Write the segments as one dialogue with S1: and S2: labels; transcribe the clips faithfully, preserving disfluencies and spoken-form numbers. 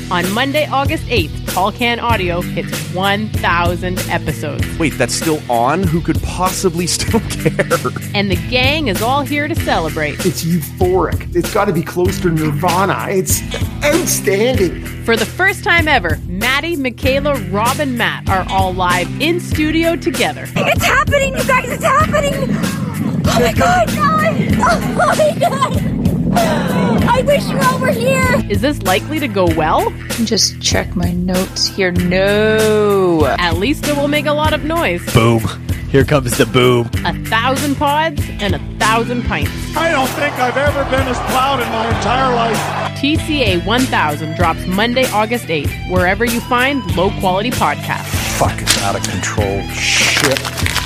S1: On Monday, August eighth, Tall Can Audio hits one thousand episodes.
S2: Wait, that's still on? Who could possibly still care?
S1: And the gang is all here to celebrate.
S3: It's euphoric. It's got to be close to Nirvana. It's outstanding.
S1: For the first time ever, Maddie, Michaela, Rob, and Matt are all live in studio together.
S4: It's happening, you guys! It's happening! Oh my god! Oh my god! I wish you all were here!
S1: Is this likely to go well?
S5: Just check my notes here. No.
S1: At least it will make a lot of noise.
S6: Boom. Here comes the boom.
S1: A thousand pods and a thousand pints.
S7: I don't think I've ever been as proud in my entire life.
S1: T C A one thousand drops Monday, August eighth, wherever you find low-quality podcasts.
S7: Fucking out of control shit.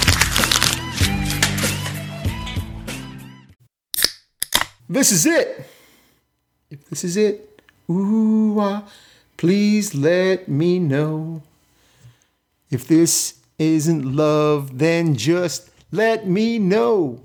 S3: This is it. If this is it, ooh, ah, please let me know. If this isn't love, then just let me know.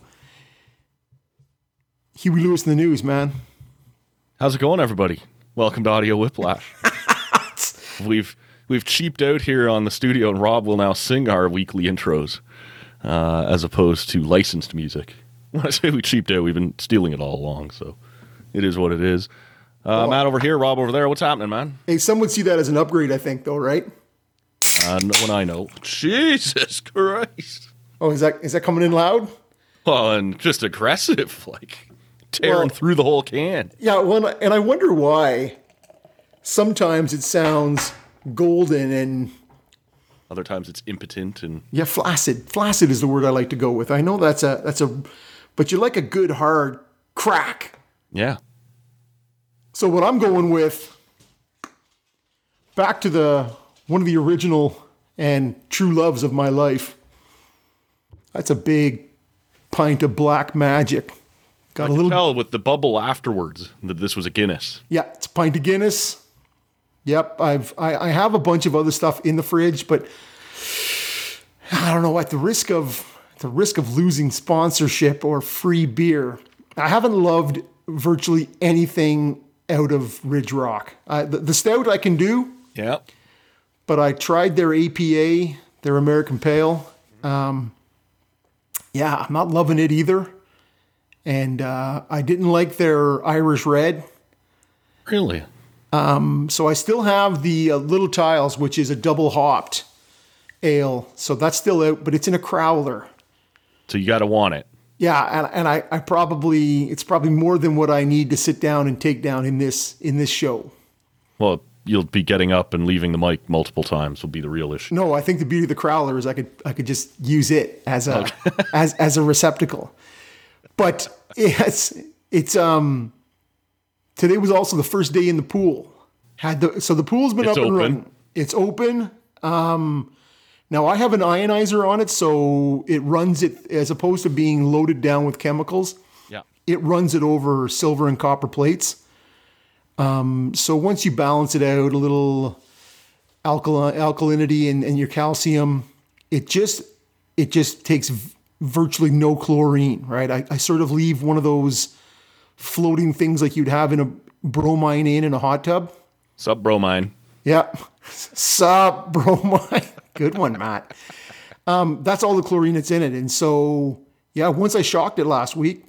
S3: Huey Lewis in the news, man.
S2: How's it going, everybody? Welcome to Audio Whiplash. we've we've cheaped out here on the studio, and Rob will now sing our weekly intros uh, as opposed to licensed music. When I say we cheaped out, we've been stealing it all along, so it is what it is. Uh, well, Matt over here, Rob over there. What's happening, man?
S3: Hey, some would see that as an upgrade, I think, though, right?
S2: Uh, no one I know. Jesus Christ.
S3: Oh, is that is that coming in loud?
S2: Well, and just aggressive, like tearing well, through the whole can.
S3: Yeah, well, and I wonder why sometimes it sounds golden and
S2: other times it's impotent and
S3: yeah, flaccid. Flaccid is the word I like to go with. I know that's a that's a, but you like a good hard crack.
S2: Yeah.
S3: So what I'm going with, back to the one of the original and true loves of my life. That's a big pint of Black Magic. Got
S2: I
S3: a
S2: can
S3: little
S2: tell with the bubble afterwards that this was a Guinness.
S3: Yeah, it's a pint of Guinness. Yep, I've I, I have a bunch of other stuff in the fridge, but I don't know, at the risk of at the risk of losing sponsorship or free beer, I haven't loved virtually anything out of Ridge Rock. Uh, the, the stout I can do.
S2: Yeah.
S3: But I tried their A P A, their American Pale. Um, yeah, I'm not loving it either. And uh, I didn't like their Irish Red.
S2: Really?
S3: Um, so I still have the uh, Little Tiles, which is a double hopped ale. So that's still out, but it's in a crowler.
S2: So you got to want it.
S3: Yeah, and, and I, I probably, it's probably more than what I need to sit down and take down in this in this show.
S2: Well, you'll be getting up and leaving the mic multiple times will be the real issue.
S3: No, I think the beauty of the crowler is I could I could just use it as a
S2: okay.
S3: as as a receptacle. But it's it's um today was also the first day in the pool. Had the so the pool's been
S2: it's
S3: up and
S2: open.
S3: running. It's open. Um now I have an ionizer on it, so it runs it as opposed to being loaded down with chemicals.
S2: Yeah.
S3: It runs it over silver and copper plates. Um, so once you balance it out, a little alkali- alkalinity and, and your calcium, it just it just takes v- virtually no chlorine, right? I, I sort of leave one of those floating things like you'd have in a bromine in in a hot tub.
S2: Sup, bromine?
S3: Yeah, sup, bromine. Good one, Matt. Um, that's all the chlorine that's in it, and so yeah, once I shocked it last week.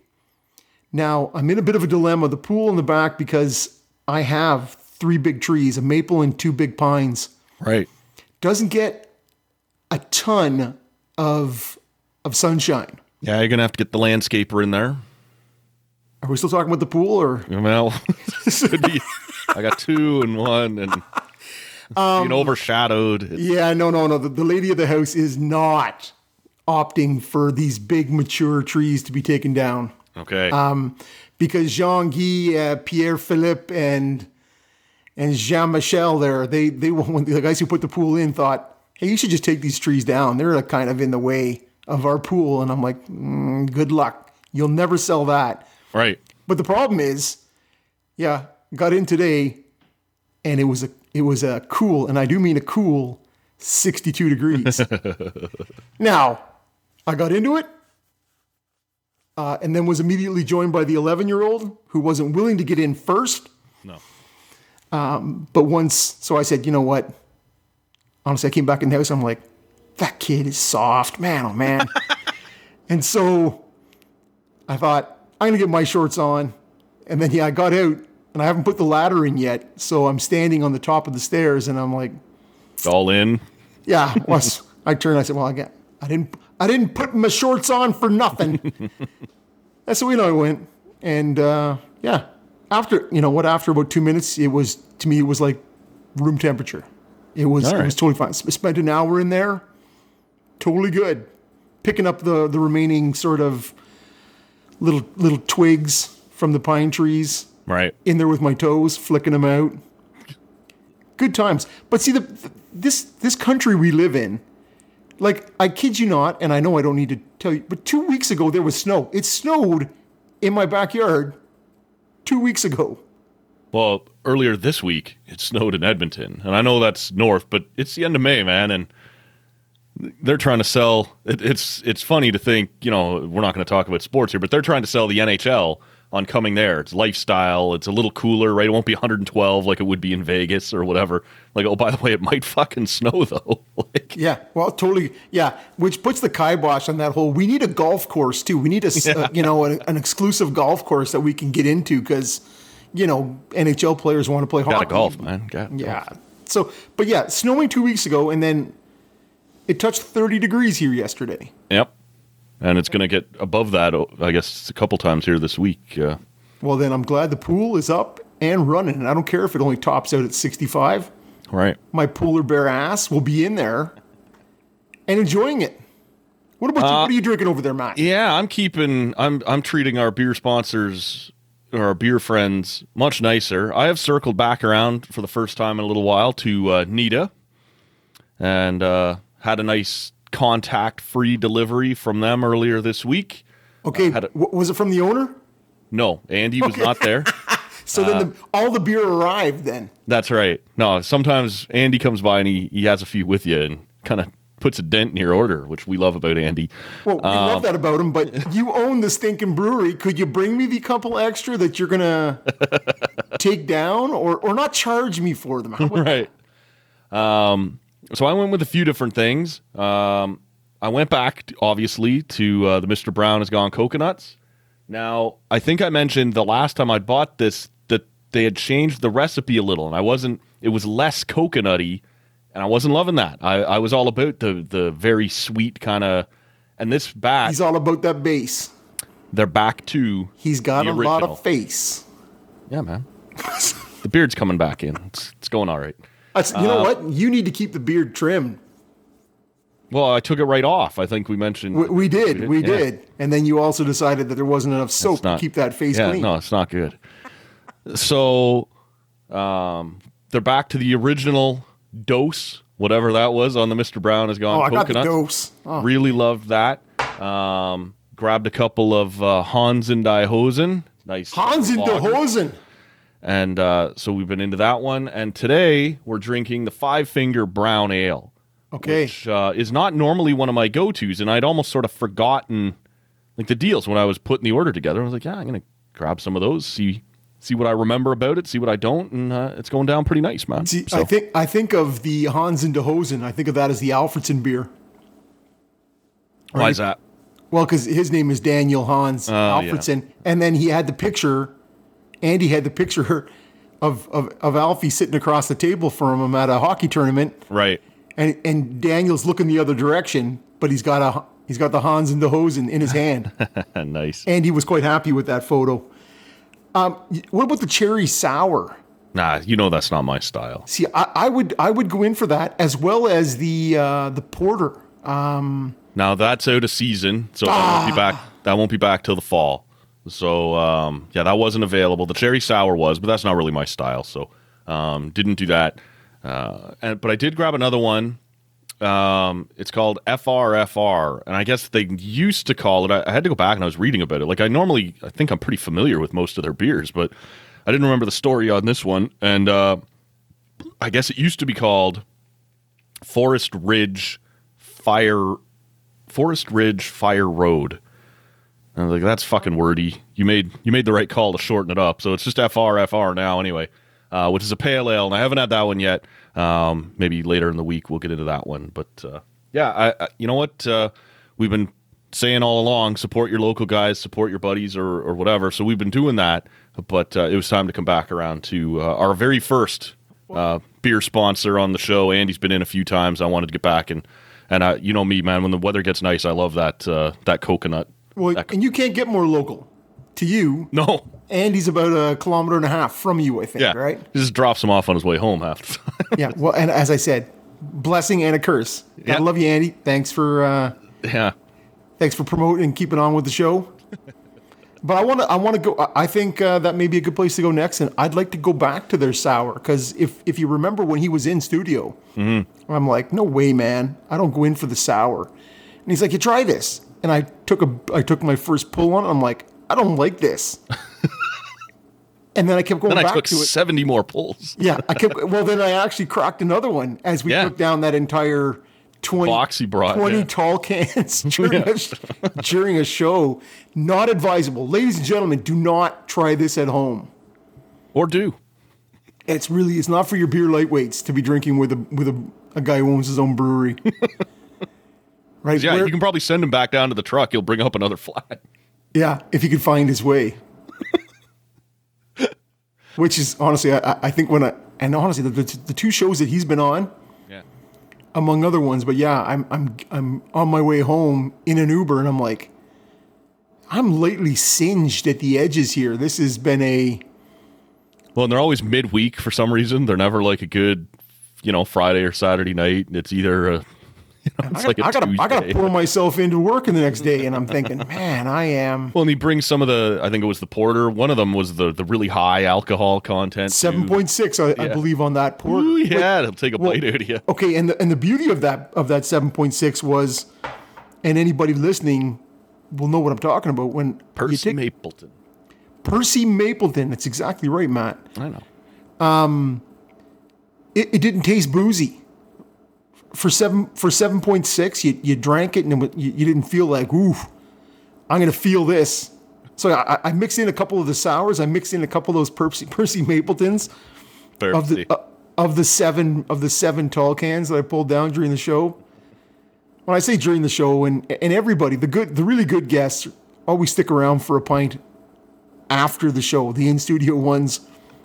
S3: Now I'm in a bit of a dilemma. The pool in the back because I have three big trees, a maple and two big pines.
S2: Right.
S3: Doesn't get a ton of of sunshine.
S2: Yeah, you're going to have to get the landscaper in there.
S3: Are we still talking about the pool or?
S2: Well, could be, I got two and one and um, being overshadowed. It's,
S3: yeah, no, no, no. The, the lady of the house is not opting for these big mature trees to be taken down.
S2: Okay.
S3: Um, because Jean-Guy, uh, Pierre-Philippe, and and Jean-Michel there, they they when the guys who put the pool in thought, hey, you should just take these trees down. They're like kind of in the way of our pool. And I'm like, mm, good luck. You'll never sell that.
S2: Right.
S3: But the problem is, yeah, got in today, and it was a it was a cool, and I do mean a cool, sixty-two degrees. Now, I got into it. Uh, and then was immediately joined by the eleven-year-old who wasn't willing to get in first.
S2: No.
S3: Um, but once, so I said, you know what? Honestly, I came back in the house. I'm like, that kid is soft, man. Oh man. And so I thought, I'm going to get my shorts on. And then, yeah, I got out and I haven't put the ladder in yet. So I'm standing on the top of the stairs and I'm like,
S2: all in.
S3: Yeah. Once I turned, I said, well, I got, I didn't, I didn't put my shorts on for nothing. That's so, you know, I went and, uh, yeah, after, you know what, after about two minutes, it was, to me, it was like room temperature. It was,
S2: All right.
S3: It was totally fine. Spent an hour in there. Totally good. Picking up the, the remaining sort of little little twigs from the pine trees.
S2: Right.
S3: In there with my toes, flicking them out. Good times. But see, the, the this this country we live in, like, I kid you not, and I know I don't need to tell you, but two weeks ago there was snow. It snowed in my backyard two weeks ago.
S2: Well, earlier this week, it snowed in Edmonton. And I know that's north, but it's the end of May, man. And they're trying to sell, it, it's it's funny to think, you know, we're not going to talk about sports here, but they're trying to sell the N H L on coming there. It's lifestyle. It's a little cooler, right? It won't be one hundred twelve like it would be in Vegas or whatever. Like, oh, by the way, it might fucking snow, though. like,
S3: Yeah, well, totally. Yeah, which puts the kibosh on that whole, we need a golf course, too. We need, a,
S2: Yeah.
S3: uh, you know, an, an exclusive golf course that we can get into because, you know, N H L players want to play hockey.
S2: gotta golf, man. Gotta
S3: Yeah.
S2: golf.
S3: So, but yeah, snowing two weeks ago, and then it touched thirty degrees here yesterday.
S2: Yep. And it's going to get above that, oh, I guess, a couple times here this week. Uh,
S3: Well, then I'm glad the pool is up and running. And I don't care if it only tops out at sixty-five.
S2: right.
S3: My polar bear ass will be in there and enjoying it. What about you?
S2: Uh,
S3: What are you drinking over there, Matt?
S2: Yeah, I'm keeping, I'm I'm treating our beer sponsors, or our beer friends, much nicer. I have circled back around for the first time in a little while to uh, Nita, and uh, had a nice contact-free delivery from them earlier this week.
S3: Okay,
S2: Uh, had a-
S3: w- was it from the owner?
S2: No, Andy was
S3: Okay.
S2: not there.
S3: So then the, all the beer arrived then.
S2: That's right. No, sometimes Andy comes by and he, he has a few with you and kind of puts a dent in your order, which we love about Andy.
S3: Well, we
S2: Um,
S3: love that about him, but you own the stinking brewery. Could you bring me the couple extra that you're going to take down or, or not charge me for them? How about-
S2: Right. Um, so I went with a few different things. Um, I went back, to, obviously, to uh, the Mister Brown Has Gone Coconuts. Now, I think I mentioned the last time I bought this that they had changed the recipe a little, and I wasn't, it was less coconutty, and I wasn't loving that. I, I was all about the the very sweet kind of, and this batch,
S3: He's all about that bass.
S2: they're back to
S3: He's got
S2: the
S3: a lot
S2: original.
S3: of face.
S2: Yeah, man. The beard's coming back in. It's, it's going all right.
S3: That's, you know what? You need to keep the beard trimmed.
S2: Well, I took it right off. I think we mentioned.
S3: We, we did, we
S2: Yeah.
S3: did. And then you also decided that there wasn't enough soap
S2: It's not-
S3: to keep that face
S2: yeah,
S3: clean.
S2: no, it's not good. So, um, they're back to the original dose, whatever that was, on the Mister Brown Has Gone
S3: Oh, I got the
S2: Coconuts.
S3: dose. Oh.
S2: Really loved that. Um, grabbed a couple of uh, Hans and Die Hosen. Nice.
S3: Hans in the
S2: lager.
S3: Hosen.
S2: And uh, so we've been into that one. And today we're drinking the Five Finger Brown Ale.
S3: Okay.
S2: Which uh, is not normally one of my go-tos, and I'd almost sort of forgotten like the deals when I was putting the order together. I was like, yeah, I'm gonna grab some of those, see see what I remember about it, see what I don't, and uh, it's going down pretty nice, man.
S3: See,
S2: So,
S3: I think I think of the Hans in the Hosen. I think of that as the Alfredson beer.
S2: why is that?
S3: Well, because his name is Daniel Hans
S2: Oh, yeah.
S3: Alfredson, and then he had the picture. Andy had the picture of, of of Alfie sitting across the table from him at a hockey tournament,
S2: Right.
S3: and and Daniel's looking the other direction, but he's got a he's got the Hans in the Hosen in his hand.
S2: Nice.
S3: Andy was quite happy with that photo. Um, what about the cherry sour?
S2: Nah, you know that's not my style.
S3: See, I, I would I would go in for that as well as the uh, the porter. Um,
S2: Now that's out of season, so that won't be back. That won't be back till the fall. So um, yeah, that wasn't available. The cherry sour was, but that's not really my style. So um, didn't do that. Uh, and but I did grab another one. Um, it's called F R F R, and I guess they used to call it. I, I had to go back and I was reading about it. Like I normally, I think I'm pretty familiar with most of their beers, but I didn't remember the story on this one. And uh, I guess it used to be called Forest Ridge Fire. Forest Ridge Fire Road. And I was like, that's fucking wordy. You made you made the right call to shorten it up. So it's just F R F R now anyway. uh, which is a pale ale, and I haven't had that one yet. Um, maybe later in the week we'll get into that one. But uh, yeah, I, I, you know what? Uh, we've been saying all along, support your local guys, support your buddies, or or whatever. So we've been doing that, but uh, it was time to come back around to uh, our very first uh, beer sponsor on the show. Andy's been in a few times. I wanted to get back, and and uh, you know me, man. When the weather gets nice, I love that uh, that coconut.
S3: Well,
S2: that co-
S3: and you can't get more local. To you,
S2: no.
S3: Andy's about a kilometer and a half from you, I think.
S2: Yeah,
S3: right?
S2: He just drops him off on his way home half the time.
S3: Yeah. Well, and as I said, blessing and a curse.
S2: Yeah.
S3: I love you, Andy. Thanks for uh,
S2: yeah.
S3: Thanks for promoting and keeping on with the show. But I want to. I want to go. I think uh, that may be a good place to go next, and I'd like to go back to their sour because if if you remember when he was in studio, mm-hmm. I'm like, no way, man. I don't go in for the sour. And he's like, you try this, and I took a. I took my first pull on it. I'm like, I don't like this. And then I kept going
S2: then
S3: back
S2: I took
S3: to it.
S2: seventy more pulls.
S3: Yeah, I kept. Well, then I actually cracked another one as we
S2: Yeah.
S3: took down that entire twenty
S2: Box he brought,
S3: twenty
S2: yeah.
S3: tall cans during,
S2: Yeah.
S3: a, during a show. Not advisable, ladies and gentlemen. Do not try this at home.
S2: Or do.
S3: It's really it's not for your beer lightweights to be drinking with a with a, a guy who owns his own brewery. Right?
S2: Yeah,
S3: Where-
S2: you can probably send him back down to the truck. He'll bring up another flat.
S3: Yeah, if he could find his way. Which is honestly, I, I think when I and honestly the, the the two shows that he's been on,
S2: Yeah.
S3: among other ones, but yeah, I'm I'm I'm on my way home in an Uber, and I'm like, I'm lately singed at the edges here. This has been a
S2: Well, and they're always midweek for some reason. They're never like a good, you know, Friday or Saturday night. It's either a, you know, it's
S3: I,
S2: like a
S3: gotta, I gotta I gotta
S2: Tuesday.
S3: pour myself into work in the next day, and I'm thinking, man, I am
S2: Well, and he brings some of the, I think it was the porter. One of them was the the really high alcohol content.
S3: seven point six, I, I
S2: Yeah.
S3: believe, on that port.
S2: Ooh, yeah, it'll take a
S3: Well,
S2: bite out of you.
S3: Okay, and the, and the beauty of that of that seven point six was, and anybody listening will know what I'm talking about when you
S2: Percy
S3: take
S2: Mapleton.
S3: Percy Mapleton. That's exactly right, Matt.
S2: I know.
S3: It, it didn't taste boozy. For seven for seven point six, you you drank it and it, wa- you, you didn't feel like, ooh, I'm gonna feel this. So I, I mixed in a couple of the sours. I mixed in a couple of those Percy, Percy Mapletons of the uh, of the seven of the seven tall cans that I pulled down during the show. When I say during the show, and and everybody, the good, the really good guests always stick around for a pint after the show. The in studio ones.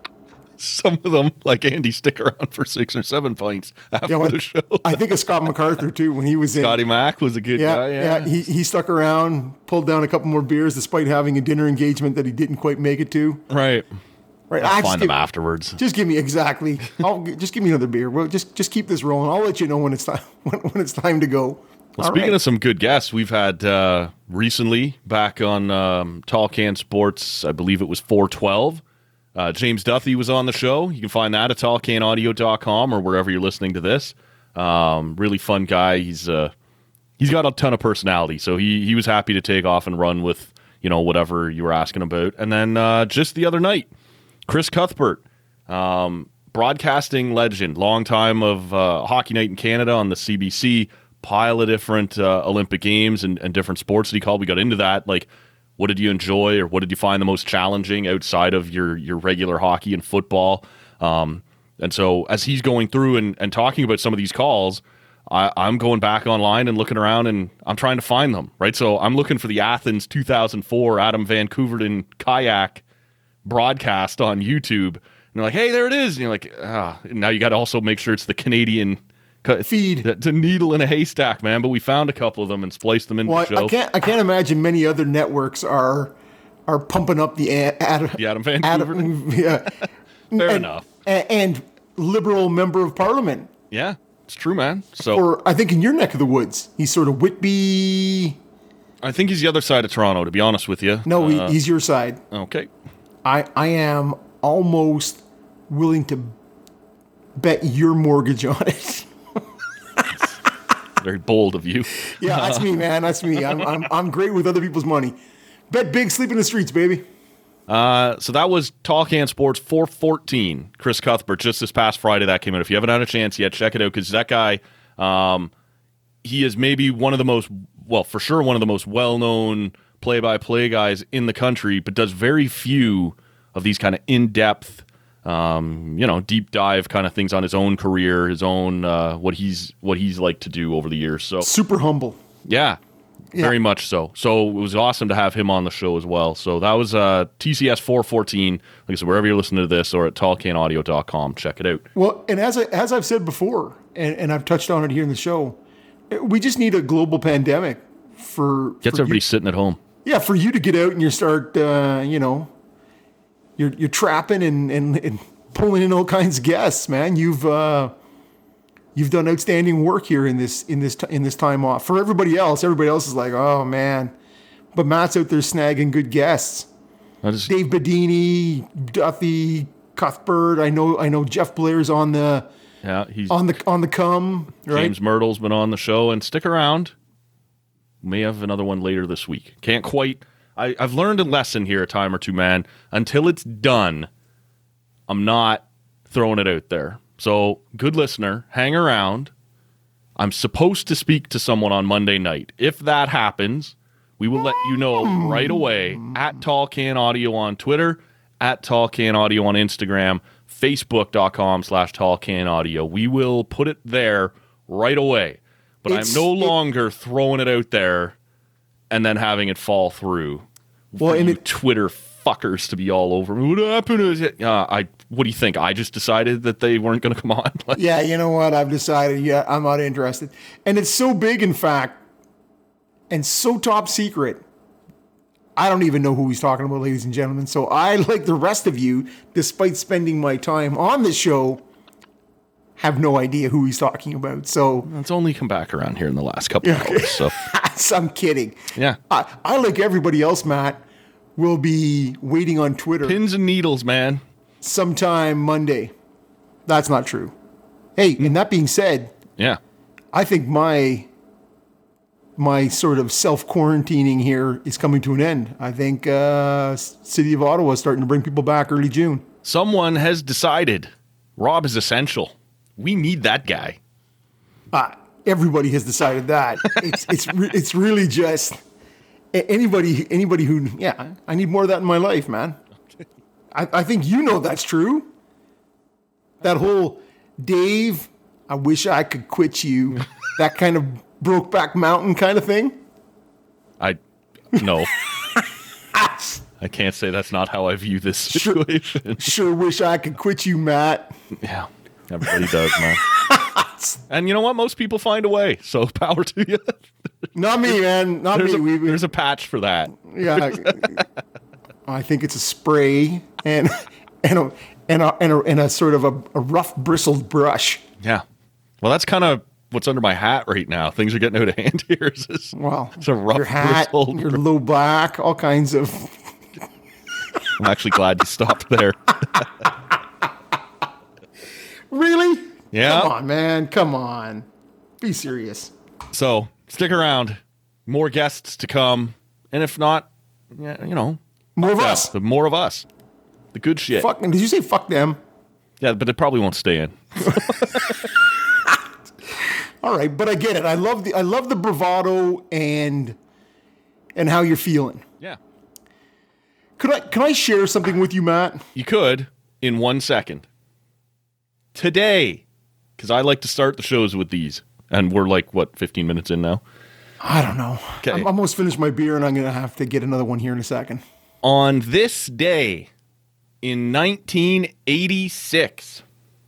S2: Some of them, like Andy, stick around for six or seven pints after
S3: You know,
S2: the show.
S3: I think of Scott MacArthur too when he was in.
S2: Scotty Mack was a good
S3: Yeah,
S2: guy.
S3: yeah.
S2: Yeah,
S3: He he stuck around, pulled down a couple more beers despite having a dinner engagement that he didn't quite make it to.
S2: right.
S3: Right.
S2: I'll
S3: Ah, just
S2: find them
S3: give-
S2: afterwards.
S3: Just give me exactly. I'll g- just give me another beer. Well, just just keep this rolling. I'll let you know when it's time when, when it's time to go.
S2: Well,
S3: All
S2: speaking
S3: right.
S2: of some good guests, we've had uh, recently back on um, Tall Can Sports, I believe it was four twelve. Uh, James Duthie was on the show. You can find that at tall can audio dot com or wherever you're listening to this. Um, really fun guy. He's uh, he's got a ton of personality, so he he was happy to take off and run with, you know, whatever you were asking about. And then uh, just the other night, Chris Cuthbert, um, broadcasting legend, long time of uh, Hockey Night in Canada on the C B C, pile of different uh, Olympic Games and, and different sports that he called. We got into that, like, what did you enjoy or what did you find the most challenging outside of your your regular hockey and football? Um, and so as he's going through and, and talking about some of these calls, I, I'm going back online and looking around and I'm trying to find them, right? So I'm looking for the Athens two thousand four Adam Van Couverden kayak broadcast on YouTube. And they're like, hey, there it is. And you're like, ah, now you got to also make sure it's the Canadian
S3: Feed.
S2: It's a needle in a haystack, man. But we found a couple of them and spliced them into
S3: Well,
S2: the
S3: I,
S2: show.
S3: I can't I can't imagine many other networks are are pumping up the ad, ad,
S2: The Adam Van
S3: Adam, yeah,
S2: Fair
S3: and,
S2: enough.
S3: and, and liberal member of parliament.
S2: Yeah, it's true, man. So
S3: Or I think in your neck of the woods, he's sort of Whitby.
S2: I think he's the other side of Toronto, to be honest with you.
S3: No, he,
S2: Uh,
S3: he's your side.
S2: okay.
S3: I I am almost willing to bet your mortgage on it.
S2: Very bold of you.
S3: Yeah, that's me, man. That's me. I'm I'm I'm great with other people's money. Bet big, sleep in the streets, baby.
S2: Uh, so that was Tall Can Sports four fourteen. Chris Cuthbert, just this past Friday that came out. If you haven't had a chance yet, check it out because that guy, um, he is maybe one of the most, well, for sure, one of the most well-known play-by-play guys in the country, but does very few of these kind of in-depth Um, you know, deep dive kind of things on his own career, his own uh, what he's what he's like to do over the years. So
S3: super humble.
S2: Yeah, yeah, very much so. So it was awesome to have him on the show as well. So that was uh, T C S four fourteen. Like I said, wherever you're listening to this or at tall can audio dot com, check it out.
S3: Well, and as I, as I've said before, and, and I've touched on it here in the show, we just need a global pandemic for
S2: gets
S3: for
S2: everybody
S3: you,
S2: sitting at home.
S3: Yeah, for you to get out and you start, uh, you know. You're you're trapping and, and, and pulling in all kinds of guests, man. You've uh, you've done outstanding work here in this in this in this time off. For everybody else, everybody else is like, oh man, but Matt's out there snagging good guests.
S2: Just,
S3: Dave Bedini, Duffy, Cuthbert. I know I know Jeff Blair's on the
S2: yeah he's
S3: on the on the come. Right?
S2: James Myrtle's been on the show, and stick around. May have another one later this week. Can't quite. I, I've learned a lesson here a time or two, man. Until it's done, I'm not throwing it out there. So, good listener, hang around. I'm supposed to speak to someone on Monday night. If that happens, we will let you know right away at Tall Can Audio on Twitter, at Tall Can Audio on Instagram, facebook.com slash Tall Can Audio. We will put it there right away. But it's, I'm no longer it, throwing it out there and then having it fall through.
S3: Well, and it,
S2: Twitter fuckers to be all over me. What happened? Is it? Uh, I. What do you think? I just decided that they weren't going to come on. Like,
S3: yeah, you know what? I've decided. Yeah, I'm not interested. And it's so big, in fact, and so top secret. I don't even know who he's talking about, ladies and gentlemen. So I, like the rest of you, despite spending my time on the show, have no idea who he's talking about. So
S2: it's only come back around here in the last couple of hours. So
S3: I'm kidding.
S2: Yeah.
S3: I, I, like everybody else, Matt, will be waiting on Twitter.
S2: Pins and needles, man.
S3: Sometime Monday. That's not true. Hey, and that being said,
S2: yeah,
S3: I think my my sort of self-quarantining here is coming to an end. I think uh, City of Ottawa is starting to bring people back early June.
S2: Someone has decided Rob is essential. We need that guy.
S3: Uh, everybody has decided that. It's it's re- it's really just anybody anybody who yeah. I need more of that in my life, man. I, I think you know that's true. That whole Dave, I wish I could quit you. That kind of Brokeback Mountain kind of thing.
S2: I no. I can't say that's not how I view this situation.
S3: Sure, sure wish I could quit you, Matt.
S2: Yeah. Everybody does, man. And you know what? Most people find a way. So power to you.
S3: Not me, man. Not
S2: there's
S3: me.
S2: A,
S3: we, we,
S2: there's a patch for that.
S3: Yeah. I think it's a spray and and a and a, and a, and a sort of a, a rough bristled brush.
S2: Yeah. Well, that's kind of what's under my hat right now. Things are getting out of hand here. It's,
S3: well,
S2: it's a rough
S3: your hat,
S2: bristled
S3: your low back, all kinds of.
S2: I'm actually glad you stopped there.
S3: Really?
S2: Yeah.
S3: Come on, man. Come on. Be serious.
S2: So stick around. More guests to come. And if not, yeah, you know.
S3: More of
S2: them.
S3: us.
S2: The more of us. The good shit.
S3: Fuck, did you say fuck them?
S2: Yeah, but it probably won't stay in.
S3: All right, but I get it. I love the I love the bravado and and how you're feeling.
S2: Yeah.
S3: Could I can I share something with you, Matt?
S2: You could in one second. Today, because I like to start the shows with these, and we're like, what, fifteen minutes in now?
S3: I don't know.
S2: Okay.
S3: I'm almost finished my beer, and I'm going to have to get another one here in a second.
S2: On this day in nineteen eighty-six,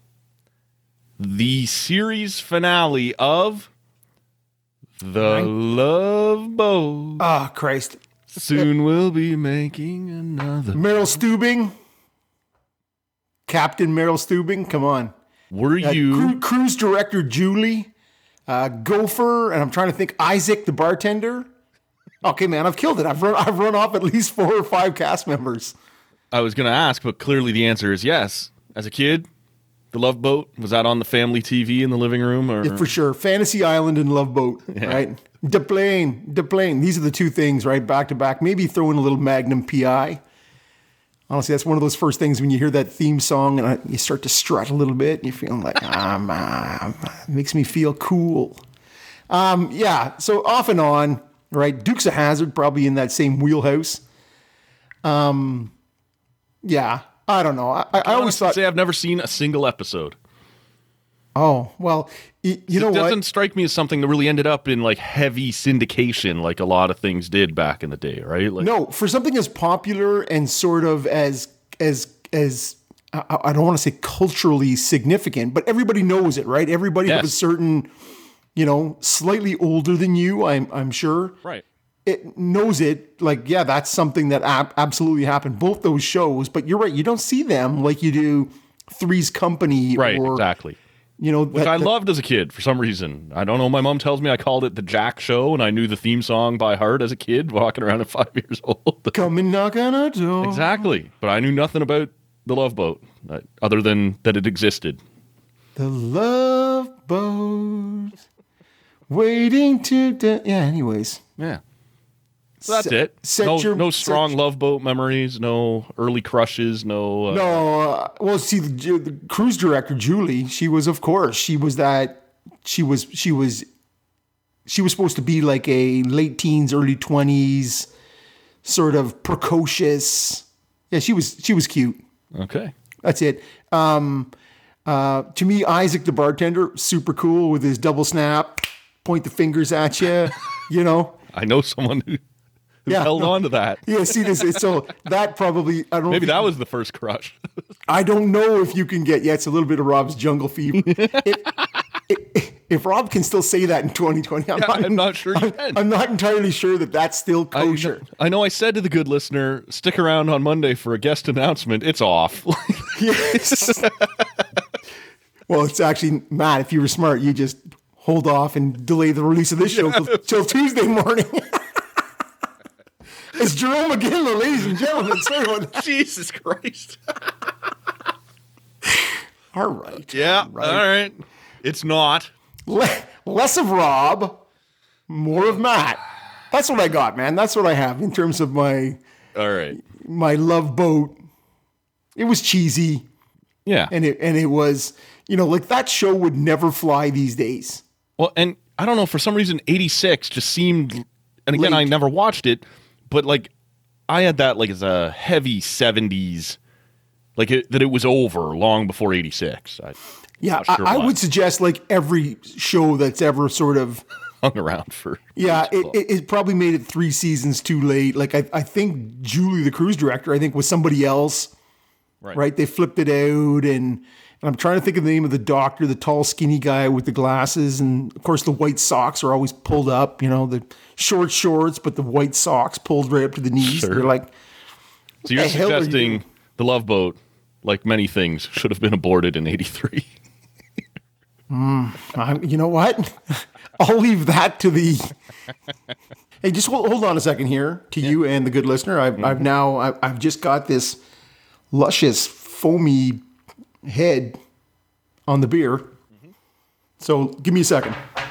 S2: the series finale of The Love Boat.
S3: Ah, oh, Christ.
S2: Soon we'll be making another.
S3: Meryl Steubing. Captain Meryl Steubing, come on.
S2: Were
S3: uh,
S2: you...
S3: Cru- cruise director Julie, uh, Gopher, and I'm trying to think, Isaac the bartender. Okay, man, I've killed it. I've run, I've run off at least four or five cast members.
S2: I was going to ask, but clearly the answer is yes. As a kid, The Love Boat, was that on the family T V in the living room? Or?
S3: Yeah, for sure. Fantasy Island and Love Boat, yeah. Right? De Plane, De Plane. These are the two things, right, back to back. Maybe throw in a little Magnum P I. Honestly, that's one of those first things when you hear that theme song and you start to strut a little bit. And you're feeling like, ah, man, it makes me feel cool. Um, yeah, so off and on, right? Dukes of Hazzard, probably in that same wheelhouse. Um, yeah, I don't know. I, I, I always thought.
S2: Say I've never seen a single episode.
S3: Oh well, y- you know
S2: it
S3: what?
S2: doesn't strike me as something that really ended up in like heavy syndication, like a lot of things did back in the day, right? Like,
S3: No, for something as popular and sort of as as as I, I don't want to say culturally significant, but everybody knows it, right? Everybody
S2: Yes.
S3: of a certain, you know, slightly older than you, I'm I'm sure,
S2: right?
S3: it knows it. Like, yeah, that's something that ab- absolutely happened. Both those shows, but you're right, you don't see them like you do Three's Company,
S2: Right,
S3: or
S2: exactly.
S3: you know,
S2: Which
S3: that-
S2: I
S3: that-
S2: loved as a kid for some reason. I don't know. My mom tells me I called it the Jack Show, and I knew the theme song by heart as a kid, walking around at five years old.
S3: Come and knock on a door.
S2: Exactly. But I knew nothing about the Love Boat, uh, other than that it existed.
S3: The Love Boat, waiting to. De- yeah. Anyways,
S2: Yeah. So that's
S3: Set-
S2: it.
S3: set
S2: No,
S3: your-
S2: no
S3: set-
S2: strong Love Boat memories, no early crushes, no... Uh,
S3: no. Uh, well, see, the, Ju- the cruise director Julie, she was, of course, she was that. She was. She was. She was supposed to be like a late teens, early twenties, sort of precocious. Yeah, she was. She was cute.
S2: Okay.
S3: That's it. Um, uh, to me, Isaac the bartender, super cool with his double snap, point the fingers at you. You know.
S2: I know someone who, who
S3: Yeah,
S2: held
S3: no.
S2: on to that.
S3: Yeah, see this. So that probably I don't know.
S2: Maybe
S3: if you
S2: that
S3: can-
S2: was the first crush.
S3: I don't know if you can get. Yeah, it's a little bit of Rob's jungle fever. if, if, if Rob can still say that in twenty twenty, I'm,
S2: Yeah,
S3: not,
S2: I'm not sure you
S3: I'm,
S2: can.
S3: I'm not entirely sure that that's still
S2: I,
S3: kosher.
S2: I know I said to the good listener, stick around on Monday for a guest announcement. It's off.
S3: Yes. Well, it's actually Matt. If you were smart, you just hold off and delay the release of this show till, till Tuesday morning. It's Jerome McGinley, ladies and gentlemen. Sorry about that.
S2: Jesus Christ.
S3: All right.
S2: Yeah.
S3: All right.
S2: All right. It's not.
S3: Le- less of Rob, more of Matt. That's what I got, man. That's what I have in terms of my
S2: All right.
S3: my Love Boat. It was cheesy,
S2: Yeah.
S3: and it and it was, you know, like that show would never fly these days.
S2: Well, and I don't know, for some reason, eighty-six just seemed, and again,
S3: Late.
S2: I never watched it, but like, I had that like as a heavy seventies, like it, that it was over long before eighty-six. I
S3: Yeah,
S2: not sure
S3: I, I
S2: why.
S3: would suggest like every show that's ever sort of
S2: hung around for.
S3: yeah, it, it, it probably made it three seasons too late. Like I, I think Julie, the cruise director, I think was somebody else.
S2: Right.
S3: Right, they flipped it out, and, and I'm trying to think of the name of the doctor, the tall, skinny guy with the glasses, and of course the white socks are always pulled up. You know, the short shorts, but the white socks pulled right up to the knees.
S2: Sure.
S3: They're like,
S2: So you're
S3: the hell are you
S2: suggesting
S3: doing?
S2: the Love Boat, like many things, should have been aborted in eighty-three.
S3: I'm, you know what? I'll leave that to the. Hey, just hold, hold on a second here to you and the good listener. I've, I've now I've, I've just got this luscious foamy head on the beer. So give me a second.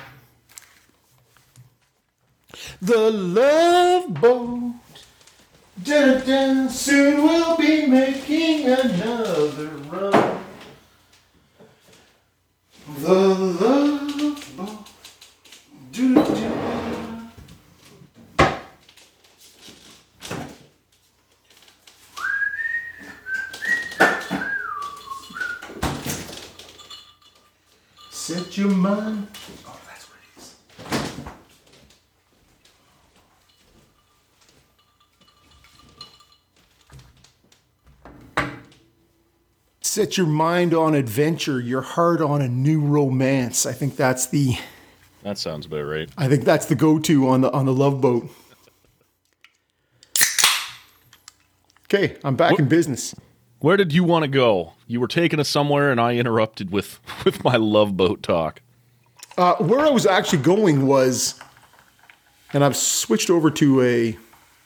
S3: The Love Boat. Dun, dun, soon we'll be making another run. The Love Boat. Do, do. Set your mind. Oh, that's what it is. Set your mind on adventure, your heart on a new romance. I think that's the
S2: That sounds about right.
S3: I think that's the go-to on the on the Love Boat. Okay, I'm back in business.
S2: Where did you want to go? You were taking us somewhere, and I interrupted with with my Love Boat talk.
S3: Uh, where I was actually going was, and I've switched over to a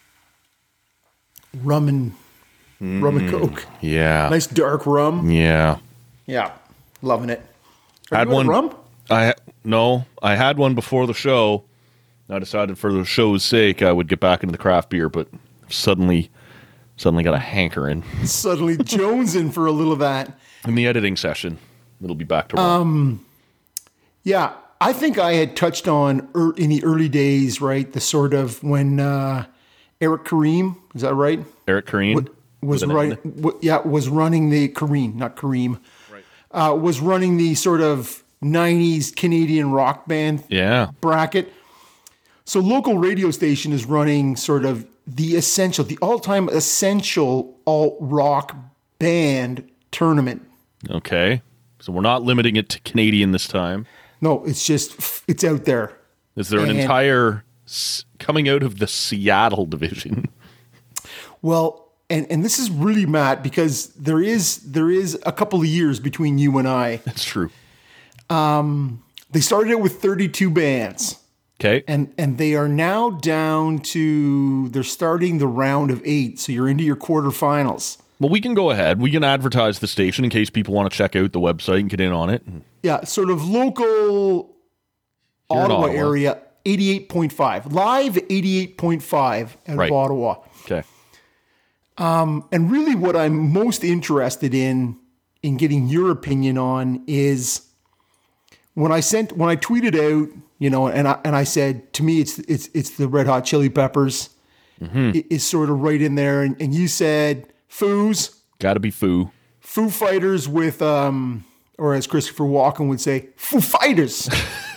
S3: rum and rum and coke.
S2: Yeah.
S3: Nice dark rum.
S2: Yeah.
S3: Yeah, loving it. Are
S2: Had
S3: you on
S2: one.
S3: rum?
S2: I no, I had one before the show. I decided for the show's sake I would get back into the craft beer, but suddenly, suddenly got a hankering
S3: Suddenly jonesing for a little of that.
S2: in the editing session. It'll be back to rum.
S3: Yeah, I think I had touched on er, in the early days, right? The sort of when uh, Eric Kareem, is that right?
S2: Eric Kareen.
S3: was
S2: With an
S3: right.
S2: N.
S3: W- yeah, was running the Kareem, not Kareem.
S2: Right.
S3: Uh, was running the sort of nineties Canadian rock band
S2: Yeah.
S3: bracket. So local radio station is running sort of the essential, the all-time essential alt rock band tournament.
S2: Okay. So we're not limiting it to Canadian this time.
S3: No, it's just it's out there.
S2: Is there an
S3: And-
S2: entire s- coming out of the Seattle division?
S3: Well, and and this is really, Matt, because there is there is a couple of years between you and I.
S2: That's true.
S3: They started it with thirty-two bands.
S2: Okay.
S3: And and they are now down to they're starting the round of eight. So you're into your quarterfinals.
S2: Well, we can go ahead. We can advertise the station in case people want to check out the website and get in on it.
S3: Yeah, sort of local
S2: Here in
S3: Ottawa,
S2: Ottawa.
S3: area, eighty-eight point five. Live eighty-eight point five out
S2: Right.
S3: of Ottawa.
S2: Okay.
S3: And really what I'm most interested in in getting your opinion on is when I sent when I tweeted out, you know, and I and I said to me it's it's it's the Red Hot Chili Peppers it is sort of right in there, and, and you said Foos,
S2: Got to be Foo.
S3: Foo Fighters with um or as Christopher Walken would say, Foo Fighters.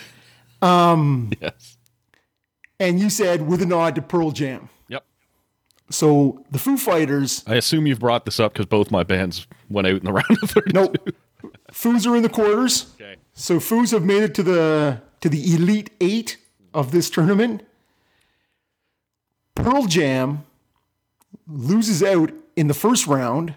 S2: Yes.
S3: And you said with a nod to Pearl Jam.
S2: Yep.
S3: So the Foo Fighters,
S2: I assume you've brought this up because both my bands went out in the round of thirty-two.
S3: nope. Foos are in the quarters.
S2: Okay.
S3: So Foos have made it to the to the Elite Eight of this tournament. Pearl Jam loses out in the first round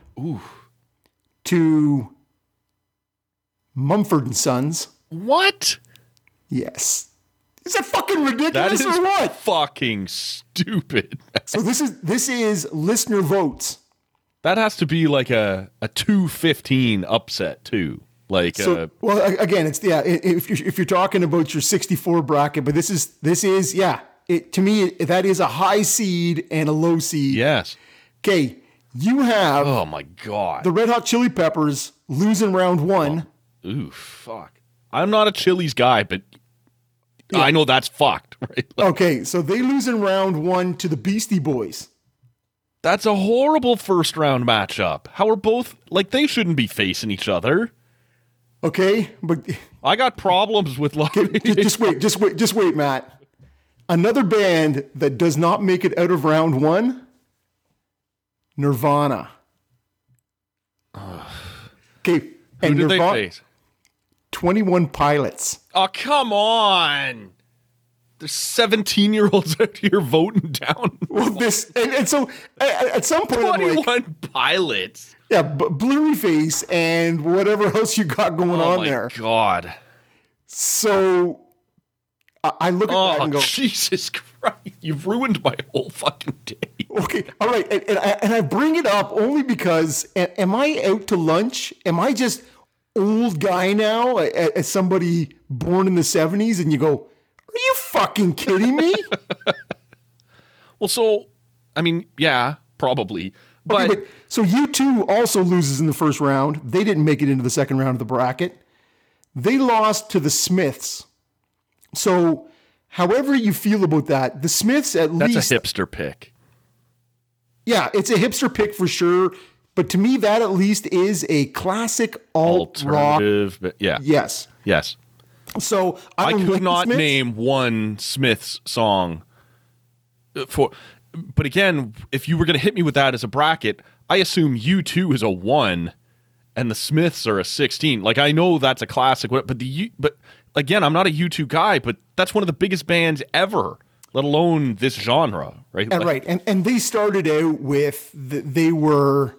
S3: to Mumford and Sons.
S2: What?
S3: Yes. Is that fucking
S2: That
S3: ridiculous
S2: is
S3: or what?
S2: fucking stupid.
S3: So this is this is listener votes.
S2: That has to be like a, a two fifteen upset, too. Like,
S3: So
S2: uh,
S3: well, a- again, it's yeah. i- If you're, if you're talking about your sixty-four bracket, but this is this is yeah. It, to me, it, that is a high seed and a low seed.
S2: yes.
S3: Okay, you have
S2: Oh, my God.
S3: the Red Hot Chili Peppers losing round one.
S2: Ooh, fuck. I'm not a Chili's guy, but I know that's fucked, right? Like,
S3: Okay, so they lose in round one to the Beastie Boys.
S2: that's a horrible first round matchup. How are both, like, they shouldn't be facing each other.
S3: Okay, but
S2: I got problems with, like,
S3: just, just wait, just wait, just wait, Matt. Another band that does not make it out of round one, Nirvana. Okay,
S2: who
S3: and
S2: did they
S3: Nirvana,
S2: face?
S3: twenty-one Pilots.
S2: Oh, come on. There's seventeen-year-olds out here voting down
S3: Well, this and, and so at, at some point, I'm like,
S2: twenty-one pilots.
S3: yeah, b- Blurry Face and whatever else you got going
S2: Oh,
S3: on
S2: my
S3: there.
S2: God.
S3: So I, I look at that
S2: Oh,
S3: and go,
S2: Jesus Christ. You've ruined my whole fucking day.
S3: okay, all right, and, and, I, and I bring it up only because a- am I out to lunch? Am I just old guy now a- as somebody born in the seventies? And you go, are you fucking kidding me?
S2: Well, so, I mean, yeah, probably. But,
S3: Okay, but so U two also loses in the first round. They didn't make it into the second round of the bracket. They lost to the Smiths. So, however you feel about that, the Smiths at
S2: that's
S3: least
S2: a hipster pick.
S3: yeah, it's a hipster pick for sure. But to me, that at least is a classic alt rock.
S2: Alternative, but yeah.
S3: Yes.
S2: Yes.
S3: So I,
S2: I
S3: don't
S2: could
S3: like the
S2: not
S3: Smiths.
S2: name one Smiths song uh, for, but again, if you were going to hit me with that as a bracket, I assume U two is a one and the Smiths are a sixteen. Like, I know that's a classic, but the U, but again, I'm not a U two guy, but that's one of the biggest bands ever, let alone this genre, right?
S3: And
S2: Like,
S3: right, and and they started out with the, they were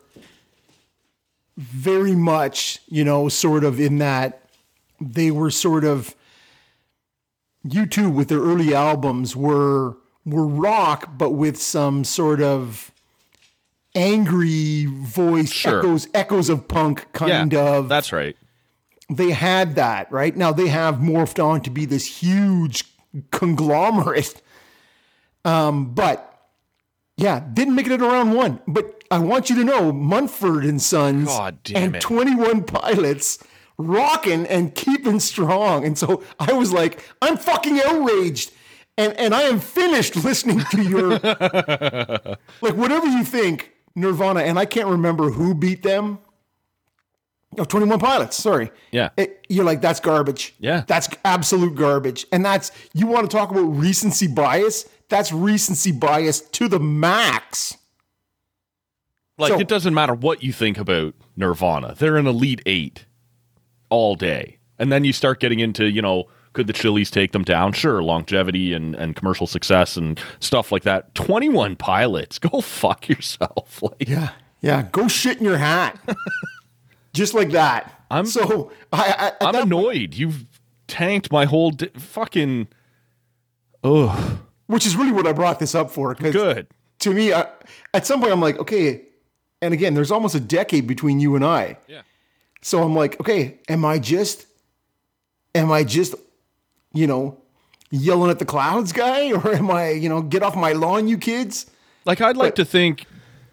S3: very much, you know, sort of in that they were sort of U two with their early albums were were rock, but with some sort of angry voice,
S2: Sure.
S3: echoes echoes of punk, kind
S2: yeah,
S3: of.
S2: that's right.
S3: They had that, right? Now they have morphed on to be this huge conglomerate. Um, but yeah, didn't make it around one. But I want you to know, Mumford and Sons
S2: God damn
S3: and
S2: it.
S3: twenty-one Pilots rocking and keeping strong. And so I was like, I'm fucking outraged. And and I am finished listening to your like whatever you think. Nirvana, and I can't remember who beat them. Oh, twenty-one Pilots, sorry.
S2: Yeah.
S3: It, you're like, that's garbage.
S2: Yeah.
S3: That's absolute garbage. And that's, you want to talk about recency bias? That's recency bias to the max.
S2: Like,
S3: So-
S2: it doesn't matter what you think about Nirvana. They're an Elite Eight all day. And then you start getting into, you know, could the Chili's take them down? Sure, longevity and, and commercial success and stuff like that. twenty-one Pilots, go fuck yourself. Like,
S3: Yeah. Yeah. Go shit in your hat. Just like that.
S2: I'm-
S3: so I, I at
S2: I'm
S3: that
S2: annoyed. You've tanked my whole di- fucking. Ugh.
S3: which is really what I brought this up for. 'Cause
S2: Good.
S3: to me, I, at some point, I'm like, okay. And again, there's almost a decade between you and I.
S2: Yeah.
S3: So I'm like, okay, am I just, am I just, you know, yelling at the clouds guy? Or am I, you know, get off my lawn, you kids?
S2: Like, I'd like to think.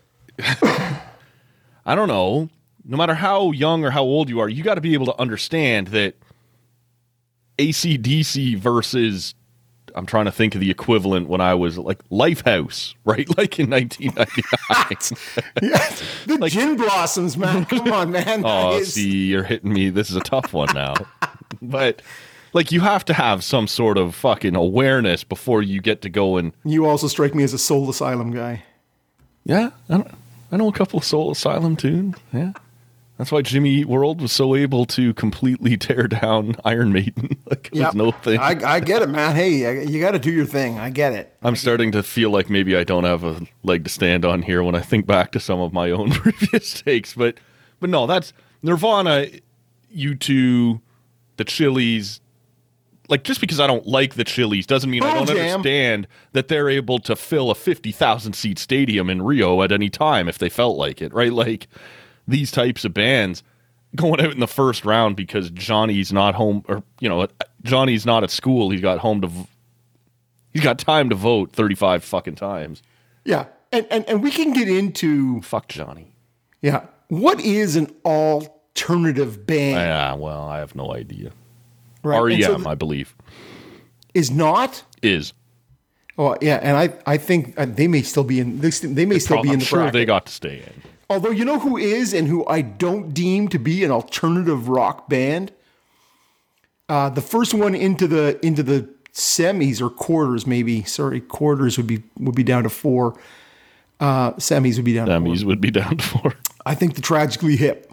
S2: I don't know. No matter how young or how old you are, you got to be able to understand that A C D C versus. I'm trying to think of the equivalent when I was like Lifehouse, right? Like in nineteen ninety-nine.
S3: Yeah, the gin blossoms, man. Come on, man. That
S2: Oh,
S3: is-
S2: see, you're hitting me. This is a tough one now. But like, you have to have some sort of fucking awareness before you get to go and.
S3: You also strike me as a Soul Asylum guy.
S2: Yeah, I, don't, I know a couple of Soul Asylum tunes. Yeah. That's why Jimmy Eat World was so able to completely tear down Iron Maiden. Like, it was
S3: Yep.
S2: no thing.
S3: I, I get it, man. Hey, I- you got to do your thing. I get it.
S2: I'm starting to feel like maybe I don't have a leg to stand on here when I think back to some of my own previous takes. But but no, that's Nirvana, U two, the Chili's. Like, just because I don't like the Chili's doesn't mean I
S3: Pearl
S2: don't
S3: Jam.
S2: understand that they're able to fill a fifty thousand seat stadium in Rio at any time if they felt like it, right? Like, these types of bands going out in the first round because Johnny's not home, or, you know, Johnny's not at school. He's got home to, v- he's got time to vote thirty-five fucking times.
S3: Yeah. And, and, and we can get into,
S2: Fuck Johnny.
S3: yeah, what is an alternative band?
S2: Yeah, well, I have no idea.
S3: Right.
S2: R
S3: And
S2: E M,
S3: so th-
S2: I believe,
S3: is not.
S2: is.
S3: Oh yeah, and I I think uh, they may still be in. They, st- they may still be
S2: I'm
S3: in the
S2: sure
S3: bracket.
S2: they got to stay in.
S3: Although, you know who is and who I don't deem to be an alternative rock band? Uh, the first one into the into the semis or quarters, maybe. Sorry, quarters would be would be down to four. Uh, semis would be down to
S2: Semis
S3: four.
S2: would be down to four.
S3: I think the Tragically Hip.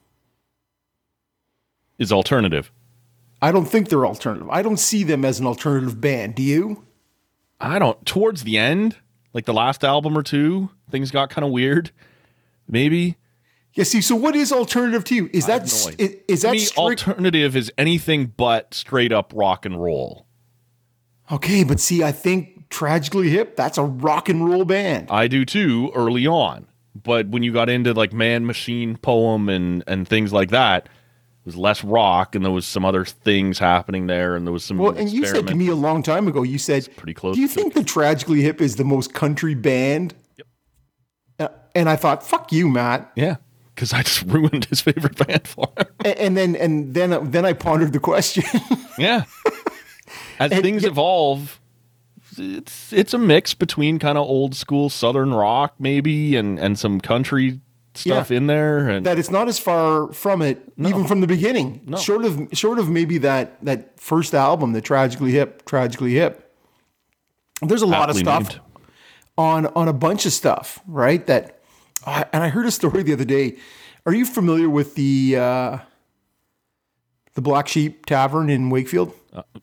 S2: Is alternative.
S3: I don't think they're alternative. I don't see them as an alternative band. Do you?
S2: I don't. Towards the end, like the last album or two, things got kind of weird. Maybe.
S3: Yeah. See, so what is alternative to you? Is that
S2: no
S3: s-
S2: idea.
S3: is, is
S2: To
S3: that
S2: me,
S3: strict?
S2: alternative is anything but straight up rock and roll.
S3: Okay, but see, I think Tragically Hip, that's a rock and roll band.
S2: I do too, early on. But when you got into like Man Machine Poem and and things like that, it was less rock, and there was some other things happening there, and there was some.
S3: Well, and you said to
S2: experiment.
S3: me a long time ago, you said,
S2: pretty close
S3: do you
S2: to
S3: think the Tragically Hip is the most country band?
S2: Yep.
S3: Uh, and I thought, fuck you, Matt.
S2: Yeah, because I just ruined his favorite band for him.
S3: And, and then and then then I pondered the question.
S2: Yeah. As
S3: And
S2: things
S3: yet-
S2: evolve, it's it's a mix between kind of old school Southern rock, maybe, and and some country stuff
S3: Yeah.
S2: in there, and
S3: that it's not as far from it, even from the beginning.
S2: No.
S3: Short of short of maybe that that first album, the Tragically Hip, Tragically Hip. There's a lot of
S2: aptly
S3: stuff
S2: named.
S3: on on a bunch of stuff, right? That, uh, and I heard a story the other day. Are you familiar with the uh, the Black Sheep Tavern in Wakefield?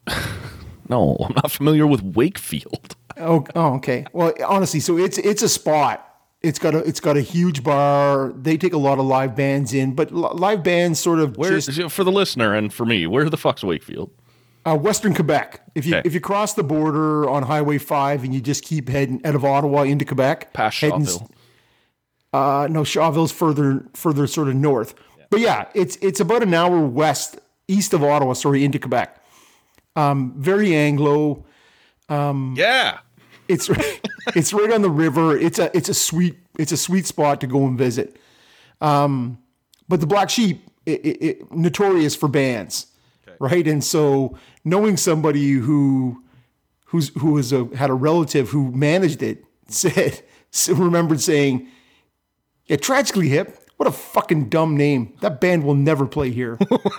S2: No, I'm not familiar with Wakefield.
S3: Oh, oh, okay. Well, honestly, so it's it's a spot. It's got a it's got a huge bar. They take a lot of live bands in, but li- live bands sort of
S2: Where
S3: just
S2: for the listener and for me, where the fuck's Wakefield?
S3: uh, Western Quebec. If you
S2: Okay.
S3: if you cross the border on Highway Five and you just keep heading out of Ottawa into Quebec,
S2: Past
S3: heading-
S2: Shawville.
S3: Uh, no, Shawville's further further sort of north. But yeah, it's it's about an hour west east of Ottawa, sorry, into Quebec. Um, very Anglo.
S2: Yeah.
S3: It's it's right on the river. It's a it's a sweet it's a sweet spot to go and visit. Um, but the Black Sheep, it, it, it, notorious for bands, right? And so knowing somebody who who's who was a, had a relative who managed it said remembered saying, Yeah, Tragically Hip. What a fucking dumb name. That band will never play here.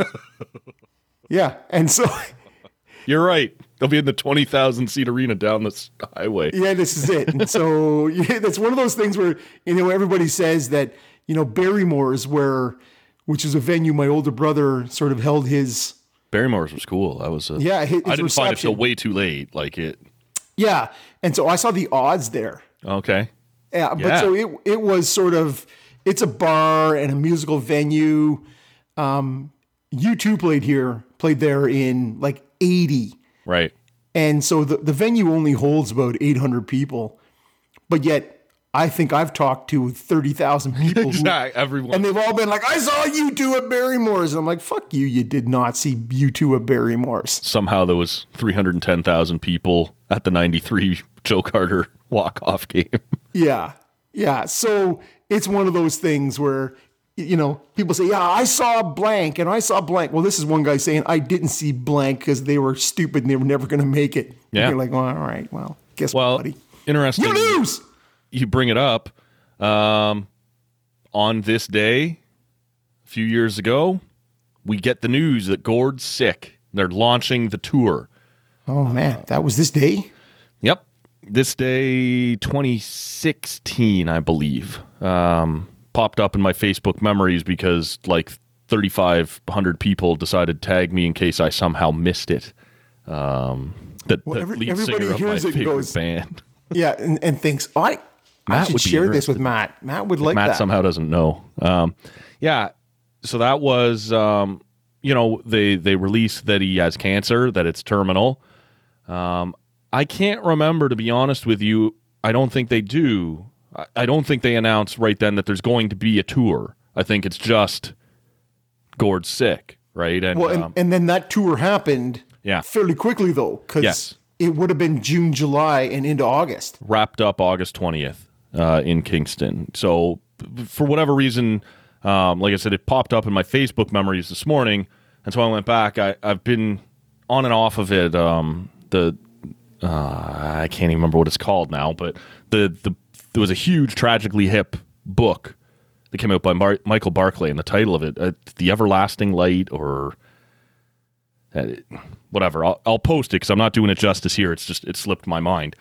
S3: Yeah, and so...
S2: You're right. They'll be in the twenty thousand seat arena down this highway.
S3: Yeah, this is it. And so yeah, that's one of those things where, you know, everybody says that, you know, Barrymore's where, which is a venue my older brother sort of held his...
S2: Barrymore's was cool. That was a,
S3: Yeah, his, his
S2: I didn't
S3: reception.
S2: find it till way too late. Like it.
S3: Yeah, and so I saw the odds there.
S2: Okay.
S3: Yeah, but
S2: Yeah.
S3: so it it was sort of, it's a bar and a musical venue. Um, U two played here, played there in like eighty.
S2: Right.
S3: And so the, the venue only holds about eight hundred people. But yet, I think I've talked to thirty thousand people. Who,
S2: Exactly. Everyone.
S3: and they've all been like, I saw U two at Barrymore's. And I'm like, fuck you, you did not see U two at Barrymore's.
S2: Somehow there was three hundred ten thousand people at the ninety-three Joe Carter walk-off game.
S3: Yeah. Yeah. So it's one of those things where, you know, people say, yeah, I saw blank and I saw blank. Well, this is one guy saying, I didn't see blank because they were stupid and they were never going to make it.
S2: Yeah.
S3: And you're like, well, all right, well, guess
S2: Well,
S3: what, buddy?
S2: interesting.
S3: You lose.
S2: You bring it up. Um, on this day, a few years ago, we get the news that Gord's sick. They're launching the tour.
S3: Oh, man. That was this day?
S2: Yep. This day, twenty sixteen, I believe, um, popped up in my Facebook memories because like thirty-five hundred people decided to tag me in case I somehow missed it. Um, that
S3: Well,
S2: the
S3: every-
S2: lead
S3: everybody
S2: singer of my
S3: hears it and
S2: favorite
S3: goes-
S2: band.
S3: Yeah. And, and thinks, oh, I, I
S2: Matt
S3: should
S2: would be
S3: share this with
S2: interested.
S3: Matt. Matt would like
S2: Matt
S3: that.
S2: somehow doesn't know. Um, yeah. So that was, um, you know, they, they released that he has cancer, that it's terminal. Um, I can't remember, to be honest with you. I don't think they do. I, I don't think they announced right then that there's going to be a tour. I think it's just Gord's sick, right? And,
S3: Well, and,
S2: um,
S3: and then that tour happened
S2: Yeah.
S3: fairly quickly, though, because
S2: Yes.
S3: it would have been June, July, and into August.
S2: wrapped up August twentieth uh, in Kingston. So f- for whatever reason, um, like I said, it popped up in my Facebook memories this morning, and so I went back. I, I've been on and off of it. Um, the uh, I can't even remember what it's called now, but the the there was a huge Tragically Hip book that came out by Mar- Michael Barclay, and the title of it, uh, "The Everlasting Light," or uh, whatever. I'll, I'll post it because I'm not doing it justice here. It's just it slipped my mind.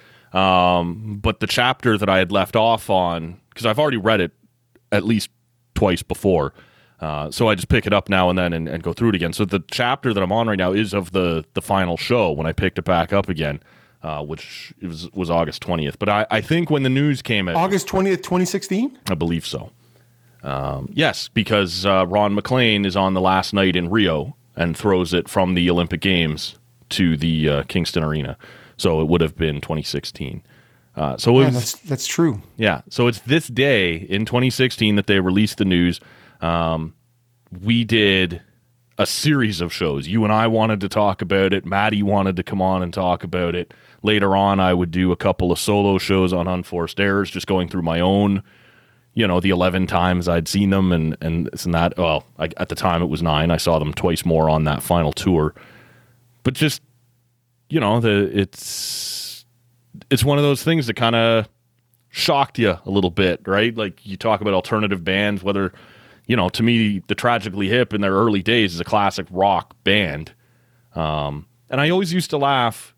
S2: Um, but the chapter that I had left off on, because I've already read it at least twice before, uh, so I just pick it up now and then and, and go through it again. So the chapter that I'm on right now is of the the final show when I picked it back up again, uh, which was was August twentieth. But I, I think when the news came out,
S3: August twentieth, twenty sixteen?
S2: I believe so. Um, yes, because uh, Ron McLean is on the last night in Rio and throws it from the Olympic Games to the uh, Kingston Arena. So it would have been twenty sixteen. Uh, so it
S3: Yeah,
S2: was,
S3: that's, that's true.
S2: yeah. So it's this day in twenty sixteen that they released the news. Um, we did a series of shows. You and I wanted to talk about it. Maddie wanted to come on and talk about it. Later on, I would do a couple of solo shows on Unforced Errors, just going through my own, you know, the eleven times I'd seen them and, and this and that. Well, I, at the time it was nine. I saw them twice more on that final tour. But just, you know, the it's it's one of those things that kind of shocked you a little bit, right? Like you talk about alternative bands, whether, you know, to me, the Tragically Hip in their early days is a classic rock band. Um, and I always used to laugh.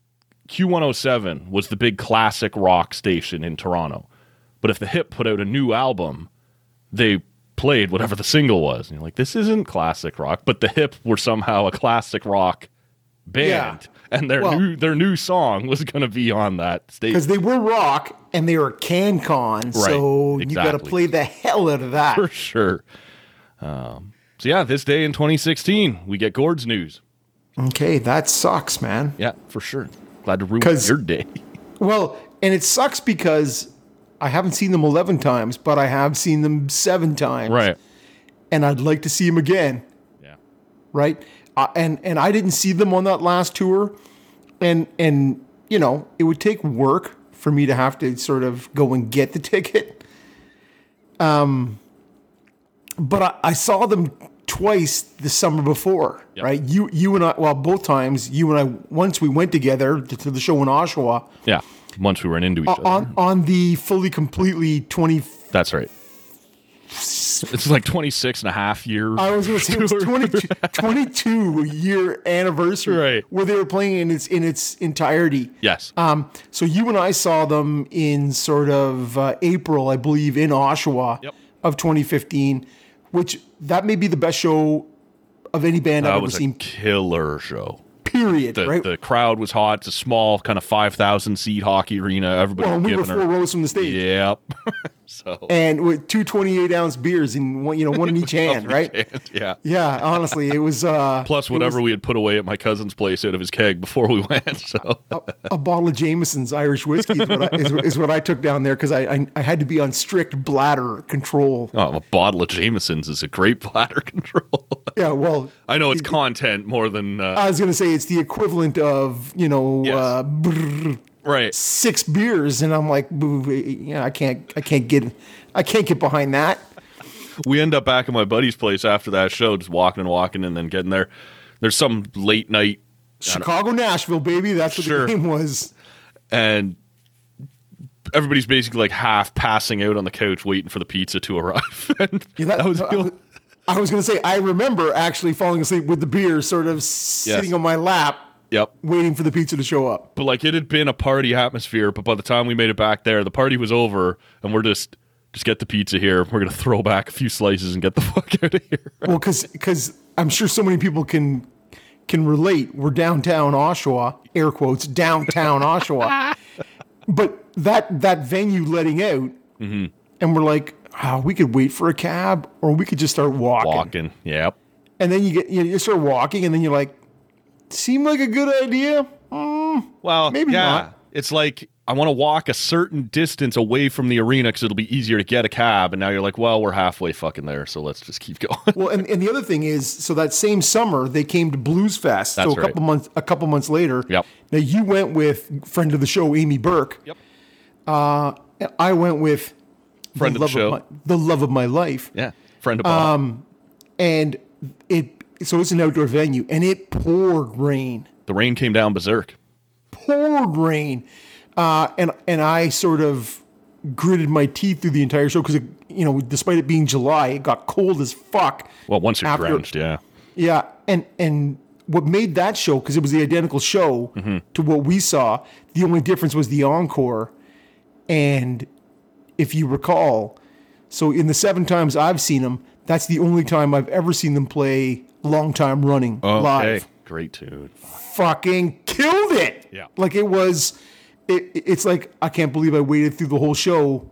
S2: Q one oh seven was the big classic rock station in Toronto. But if the Hip put out a new album, they played whatever the single was. And you're like, this isn't classic rock. But the Hip were somehow a classic rock band.
S3: Yeah.
S2: And their
S3: Well-
S2: new their new song was going to be on that stage.
S3: Because they were rock and they were CanCon, so you got to
S2: exactly.
S3: play the hell out of that.
S2: For sure. Um, so yeah, this day in twenty sixteen, we get Gord's news.
S3: Okay, that sucks, man.
S2: Yeah, for sure. Glad to ruin
S3: 'Cause-
S2: your day.
S3: Well, and it sucks because I haven't seen them eleven times, but I have seen them seven times.
S2: Right.
S3: And I'd like to see them again.
S2: Yeah.
S3: Right. Uh, and and I didn't see them on that last tour, and and you know it would take work for me to have to sort of go and get the ticket. Um, but I, I saw them twice the summer before,
S2: Yep.
S3: right? You you and I, well, both times you and I. Once we went together to, to the show in Oshawa
S2: Yeah. Once we ran into each other.
S3: on on the fully completely twenty
S2: That's right. It's like twenty-six and a half years.
S3: I was going to say it was twenty-two, twenty-two year anniversary
S2: Right.
S3: where they were playing in its in its entirety.
S2: Yes.
S3: Um, so you and I saw them in sort of uh, April, I believe, in Oshawa
S2: Yep.
S3: of twenty fifteen, which that may be the best show of any band I've
S2: that
S3: ever
S2: was a
S3: seen.
S2: killer show.
S3: Period.
S2: The,
S3: right.
S2: the crowd was hot. It's a small kind of five thousand seat hockey arena. Everybody
S3: well,
S2: was
S3: we were
S2: giving
S3: four
S2: her.
S3: rows from the stage.
S2: Yep. so
S3: And with two twenty-eight ounce beers in one, you know, one in each hand, right?
S2: And, yeah.
S3: Yeah, honestly, it was uh,
S2: Plus
S3: it
S2: whatever
S3: was
S2: we had put away at my cousin's place out of his keg before we went. So
S3: a bottle of Jameson's Irish whiskey is what I, is, is what I took down there because I, I I had to be on strict bladder control.
S2: oh, a bottle of Jameson's is a great bladder control.
S3: Yeah, well,
S2: I know it's content more than uh,
S3: I was gonna say it's the equivalent of you know
S2: Yes.
S3: uh, brrr,
S2: right.
S3: six beers, and I'm like, boo, yeah, I can't I can't get I can't get behind that.
S2: We end up back at my buddy's place after that show, just walking and walking, and then getting there. There's some late night,
S3: Chicago, Nashville, baby, that's what
S2: Sure.
S3: the game was.
S2: and everybody's basically like half passing out on the couch, waiting for the pizza to arrive. and
S3: Yeah, that-
S2: that was the
S3: I,
S2: only-
S3: I was gonna say I remember actually falling asleep with the beer sort of sitting on my lap,
S2: Yep.
S3: waiting for the pizza to show up.
S2: But like it had been a party atmosphere, but by the time we made it back there, the party was over, and we're just just get the pizza here. We're gonna throw back a few slices and get the fuck out of here.
S3: Well, because I'm sure so many people can can relate. We're downtown Oshawa, air quotes, downtown Oshawa. But that that venue letting out,
S2: Mm-hmm.
S3: and we're like, oh, we could wait for a cab, or we could just start walking.
S2: Walking, yep.
S3: And then you get you, know, you start walking, and then you're like, seem like a good idea. Mm,
S2: Well,
S3: Maybe
S2: yeah.
S3: not.
S2: It's like I want to walk a certain distance away from the arena because it'll be easier to get a cab. And now you're like, well, we're halfway fucking there, so let's just keep going.
S3: well, and, and the other thing is, so that same summer they came to Blues Fest.
S2: That's
S3: so a
S2: right.
S3: couple months a couple months later.
S2: Yep.
S3: Now you went with friend of the show Amy Burke.
S2: Yep.
S3: Uh, and I went with
S2: Friend of the
S3: love
S2: show.
S3: my, the love of my life.
S2: Yeah, friend of Bob.
S3: And it so it's an outdoor venue, and it poured rain,
S2: the rain came down berserk.
S3: poured rain, uh, and and I sort of gritted my teeth through the entire show because you know, despite it being July, it got cold as fuck.
S2: Well, once you're
S3: after-
S2: drenched, yeah.
S3: Yeah, and and what made that show, because it was the identical show
S2: Mm-hmm.
S3: to what we saw, the only difference was the encore. And if you recall, so in the seven times I've seen them, that's the only time I've ever seen them play long time running
S2: Okay,
S3: live.
S2: great tune.
S3: Fucking killed it.
S2: Yeah.
S3: Like it was, it, it's like, I can't believe I waited through the whole show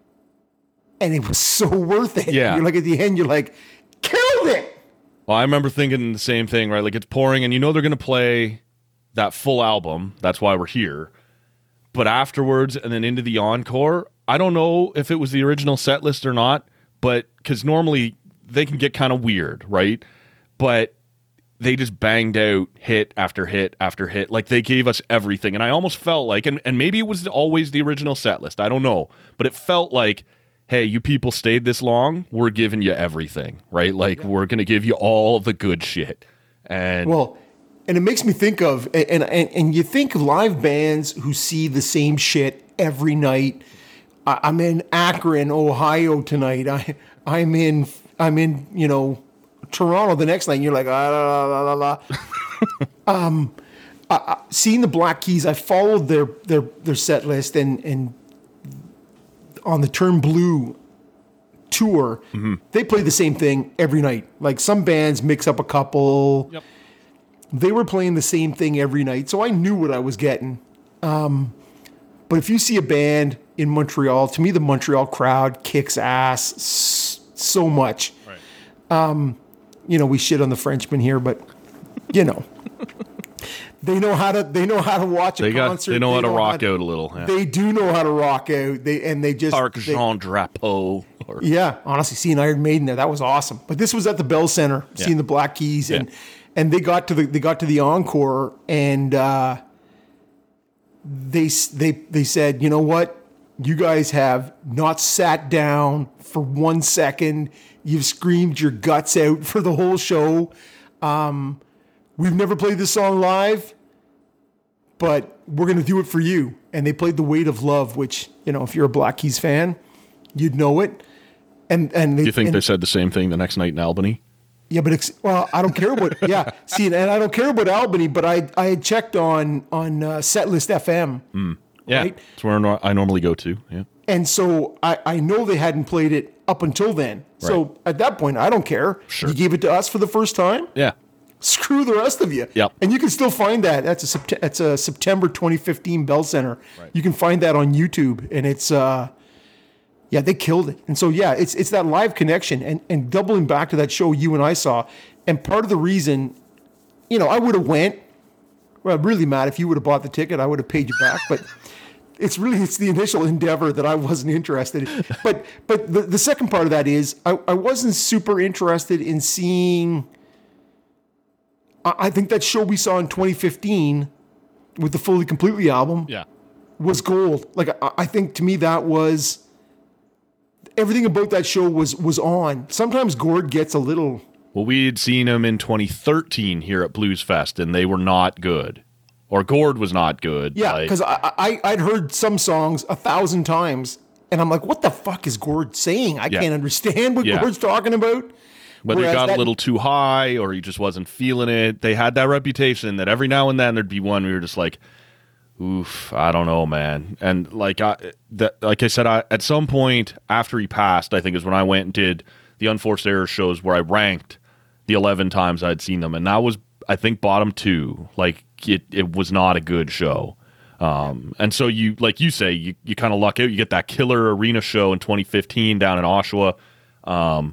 S3: and it was so worth it.
S2: Yeah.
S3: You're like at the end, you're like, killed it.
S2: Well, I remember thinking the same thing, right? Like it's pouring, and you know they're going to play that full album. That's why we're here. But afterwards, and then into the encore, I don't know if it was the original set list or not, but because normally they can get kind of weird, right? But they just banged out hit after hit after hit. Like they gave us everything. And I almost felt like, and, and maybe it was always the original set list. I don't know. But it felt like, hey, you people stayed this long. We're giving you everything, right? Like we're going to give you all the good shit. And
S3: Well, and it makes me think of, and, and and you think of live bands who see the same shit every night. I, I'm in Akron, Ohio tonight. I I'm in I'm in you know Toronto the next night. And you're like ah la la la la. um, I, I, seeing the Black Keys, I followed their their their set list and and on the Turn Blue tour, they play the same thing every night. Like some bands mix up a couple.
S2: Yep.
S3: They were playing the same thing every night, so I knew what I was getting. Um, but if you see a band in Montreal, to me, the Montreal crowd kicks ass s- so much.
S2: Right.
S3: Um, you know, we shit on the Frenchmen here, but you know, they know how to they know how to watch a
S2: they got
S3: concert.
S2: they know how to rock
S3: to,
S2: out a little. Yeah.
S3: They do know how to rock out. They and they just
S2: Parc
S3: they-
S2: Jean Drapeau. Or,
S3: Yeah, honestly, seeing Iron Maiden there, that was awesome. But this was at the Bell Center,
S2: Yeah.
S3: seeing the Black Keys, and
S2: Yeah.
S3: and they got to the they got to the encore, and uh, they they they said, you know what, you guys have not sat down for one second. You've screamed your guts out for the whole show. Um, we've never played this song live, but we're gonna do it for you. And they played "The Weight of Love," which, you know, if you're a Black Keys fan, you'd know it. And and they,
S2: Do you think
S3: and,
S2: they said the same thing the next night in Albany?
S3: Yeah, but it's, well, I don't care about yeah. See, and I don't care about Albany, but I I had checked on on uh, Setlist F M.
S2: Mm. Yeah,
S3: right?
S2: That's where no- I normally go to. Yeah,
S3: and so I I know they hadn't played it up until then. So
S2: Right.
S3: at that point, I don't care.
S2: Sure.
S3: You gave it to us for the first time.
S2: yeah.
S3: Screw the rest of you.
S2: Yep.
S3: And you can still find that. That's a Sept- that's a September twenty fifteen Bell Center.
S2: Right.
S3: You can find that on YouTube, and it's uh, yeah, they killed it. And so yeah, it's it's that live connection, and and doubling back to that show you and I saw, and part of the reason, you know, I would have went. Well, really, Matt, if you would have bought the ticket, I would have paid you back, but. It's really it's the initial endeavor that I wasn't interested in. But but the, the second part of that is I, I wasn't super interested in seeing. I, I think that show we saw in twenty fifteen with the Fully Completely album
S2: Yeah.
S3: was gold. Like I, I think to me that was everything about that show was was on. Sometimes Gord gets a little.
S2: Well, we had seen them in twenty thirteen here at Blues Fest, and they were not good. Or Gord was not good.
S3: Yeah,
S2: like-
S3: because I, I I'd heard some songs a thousand times, and I'm like, what the fuck is Gord saying? I
S2: Yeah.
S3: can't understand what
S2: Yeah.
S3: Gord's talking about.
S2: Whether it
S3: Whereas
S2: got
S3: that-
S2: a little too high or he just wasn't feeling it. They had that reputation that every now and then there'd be one we were just like, oof, I don't know, man. And like I, that, like I said, I, at some point after he passed, I think is when I went and did the Unforced Error shows where I ranked the eleven times I'd seen them. And that was, I think, bottom two. Like it, it was not a good show. Um, and so you, like you say, you, you kind of luck out. You get that killer arena show in twenty fifteen down in Oshawa. Um,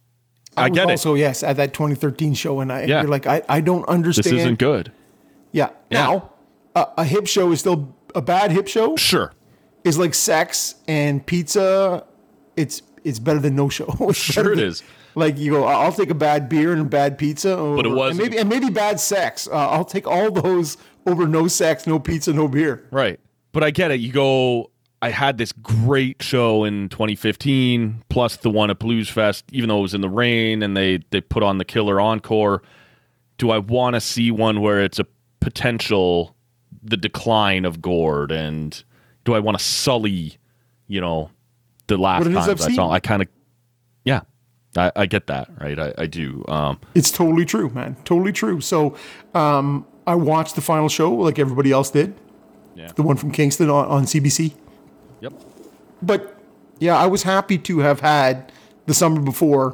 S2: I,
S3: I was
S2: get
S3: also,
S2: it.
S3: yes, at that twenty thirteen show, and I,
S2: Yeah.
S3: you're like, I, I don't understand.
S2: This isn't good.
S3: Yeah.
S2: Yeah.
S3: Now, a, a hip show is still a bad hip show.
S2: Sure.
S3: Is like sex and pizza. It's it's better than no show. It's
S2: Sure
S3: better
S2: it
S3: than-
S2: is.
S3: Like you go, I'll take a bad beer and a bad pizza, over,
S2: But it
S3: and
S2: wasn't-
S3: maybe and maybe bad sex. Uh, I'll take all those over no sex, no pizza, no beer.
S2: Right. But I get it. You go, I had this great show in twenty fifteen, plus the one at Blues Fest, even though it was in the rain and they, they put on the killer encore. Do I want to see one where it's a potential, the decline of Gord? And do I want to sully, you know, the last
S3: What it is
S2: times
S3: I've
S2: I saw?
S3: seen?
S2: I kind of, yeah, I, I get that, right? I, I do. Um,
S3: It's totally true, man. Totally true. So um, I watched the final show like everybody else did.
S2: Yeah.
S3: The one from Kingston on, on C B C.
S2: yep.
S3: But yeah, I was happy to have had the summer before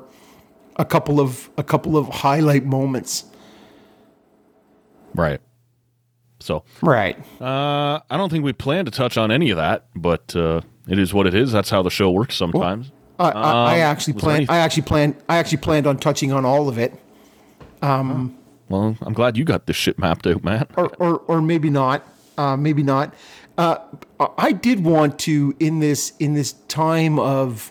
S3: a couple of a couple of highlight moments.
S2: Right. So,
S3: Right.
S2: uh, I don't think we plan to touch on any of that, but uh, it is what it is. That's how the show works sometimes.
S3: I, I, I
S2: Um,
S3: actually
S2: was there
S3: planned.
S2: anything-
S3: I actually planned. I actually planned on touching on all of it,
S2: Well, I'm glad you got this shit mapped out, Matt.
S3: or or, or maybe not. Uh, maybe not. Uh, I did want to in this in this time of,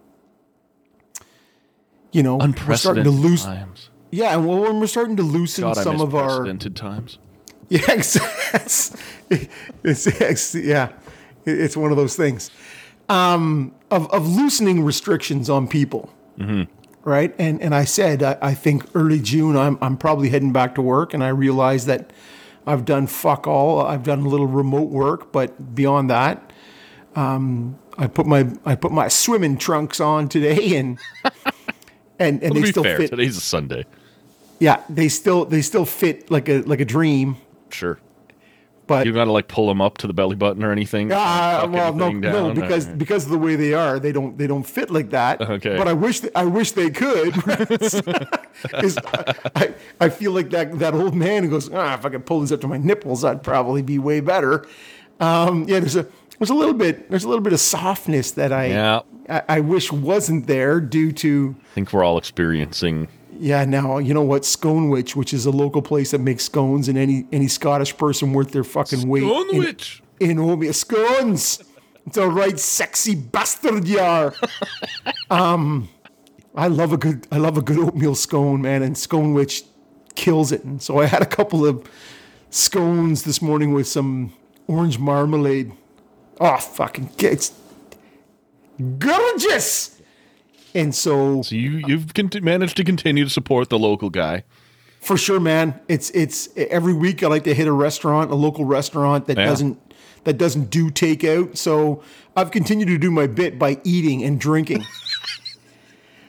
S3: you know, we're starting to
S2: Unprecedented
S3: lose.
S2: times.
S3: Yeah, and when we're starting to loosen
S2: God, I
S3: some
S2: miss
S3: of our.
S2: precedented times.
S3: Yeah, it's, it's, it's yeah, it's one of those things um, of of loosening restrictions on people, mm-hmm. right? And and I said I, I think early June I'm I'm probably heading back to work, and I realized that I've done fuck all. I've done a little remote work, but beyond that, um, I put my I put my swimming trunks on today, and and and
S2: Well,
S3: they
S2: to be
S3: still
S2: fair,
S3: fit.
S2: today's a Sunday.
S3: Yeah, they still they still fit like a like a dream,
S2: Sure.
S3: but.
S2: You got to like pull them up to the belly button or anything?
S3: Uh,
S2: Tuck
S3: well, no,
S2: anything
S3: no,
S2: down?
S3: because
S2: Or-
S3: because of the way they are, they don't they don't fit like that.
S2: Okay.
S3: But I wish th- I wish they could. 'Cause I, I feel like that that old man who goes, ah, if I could pull these up to my nipples, I'd probably be way better. Um, yeah, there's a there's a little bit there's a little bit of softness that I
S2: Yeah.
S3: I, I wish wasn't there due to.
S2: I think we're all experiencing.
S3: Yeah, now you know what Sconewich, which is a local place that makes scones, and any any Scottish person worth their fucking weight in,
S2: Sconewich.
S3: in oatmeal scones. It's a right sexy bastard you are. um, I love a good I love a good oatmeal scone, man, and Sconewich kills it. And so I had a couple of scones this morning with some orange marmalade. Oh, fucking it's gorgeous. And so,
S2: So you you've cont- managed to continue to support the local guy.
S3: for sure, man, it's it's every week I like to hit a restaurant, a local restaurant that
S2: Yeah.
S3: doesn't that doesn't do takeout. So I've continued to do my bit by eating and drinking.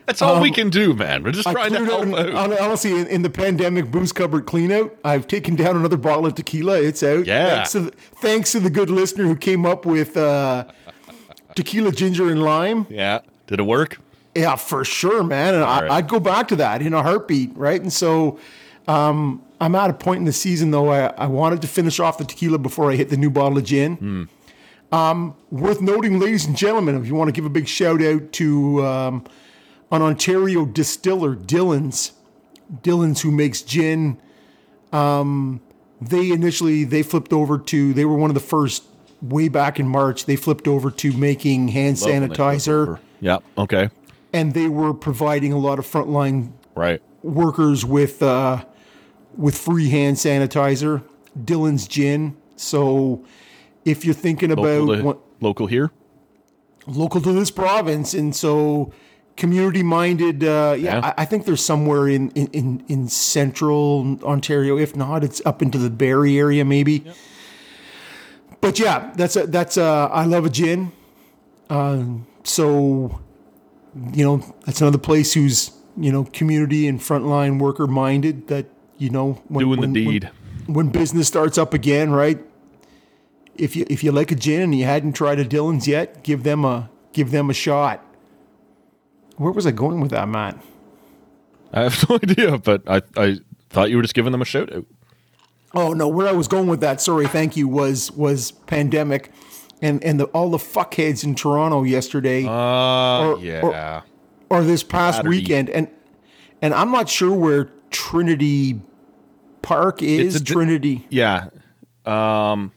S2: That's all um, we can do, man. We're just
S3: I
S2: trying to help
S3: out,
S2: out.
S3: Honestly, in, in the pandemic booze cupboard clean out, I've taken down another bottle of tequila. It's out.
S2: Yeah.
S3: Thanks to the, thanks to the good listener who came up with uh, tequila, ginger, and lime.
S2: Yeah. Did it work?
S3: Yeah, for sure, man. And I, right. I'd go back to that in a heartbeat, right? And so um, I'm at a point in the season, though, I, I wanted to finish off the tequila before I hit the new bottle of gin.
S2: Mm.
S3: Um, worth noting, ladies and gentlemen, if you want to give a big shout out to um, an Ontario distiller, Dillon's, Dillon's who makes gin. Um, they initially, they flipped over to, they were one of the first way back in March, they flipped over to making hand
S2: Love
S3: sanitizer.
S2: Yeah, okay.
S3: And they were providing a lot of frontline
S2: right.
S3: workers with uh, with free hand sanitizer, Dillon's Gin. So if you're thinking
S2: local
S3: about...
S2: To,
S3: what,
S2: local here?
S3: Local to this province. And so community-minded, uh, yeah,
S2: yeah.
S3: I, I think there's somewhere in, in, in, in central Ontario. If not, it's up into the Barrie area maybe. Yep. But yeah, that's a, that's a, I love a gin. Uh, so, you know, that's another place who's, you know, community and frontline worker minded that, you know, when,
S2: doing
S3: when,
S2: the deed.
S3: When, when business starts up again, right? If you if you like a gin and you hadn't tried a Dillon's yet, give them a give them a shot. Where was I going with that, Matt?
S2: I have no idea, but I I thought you were just giving them a shout out.
S3: Oh no, where I was going with that, sorry, thank you, was was pandemic, and and the, all the fuckheads in Toronto yesterday.
S2: Uh, or, yeah.
S3: Or, or this past
S2: Saturday.
S3: weekend, and and I'm not sure where Trinity Park is.
S2: It's a,
S3: Trinity,
S2: yeah, um,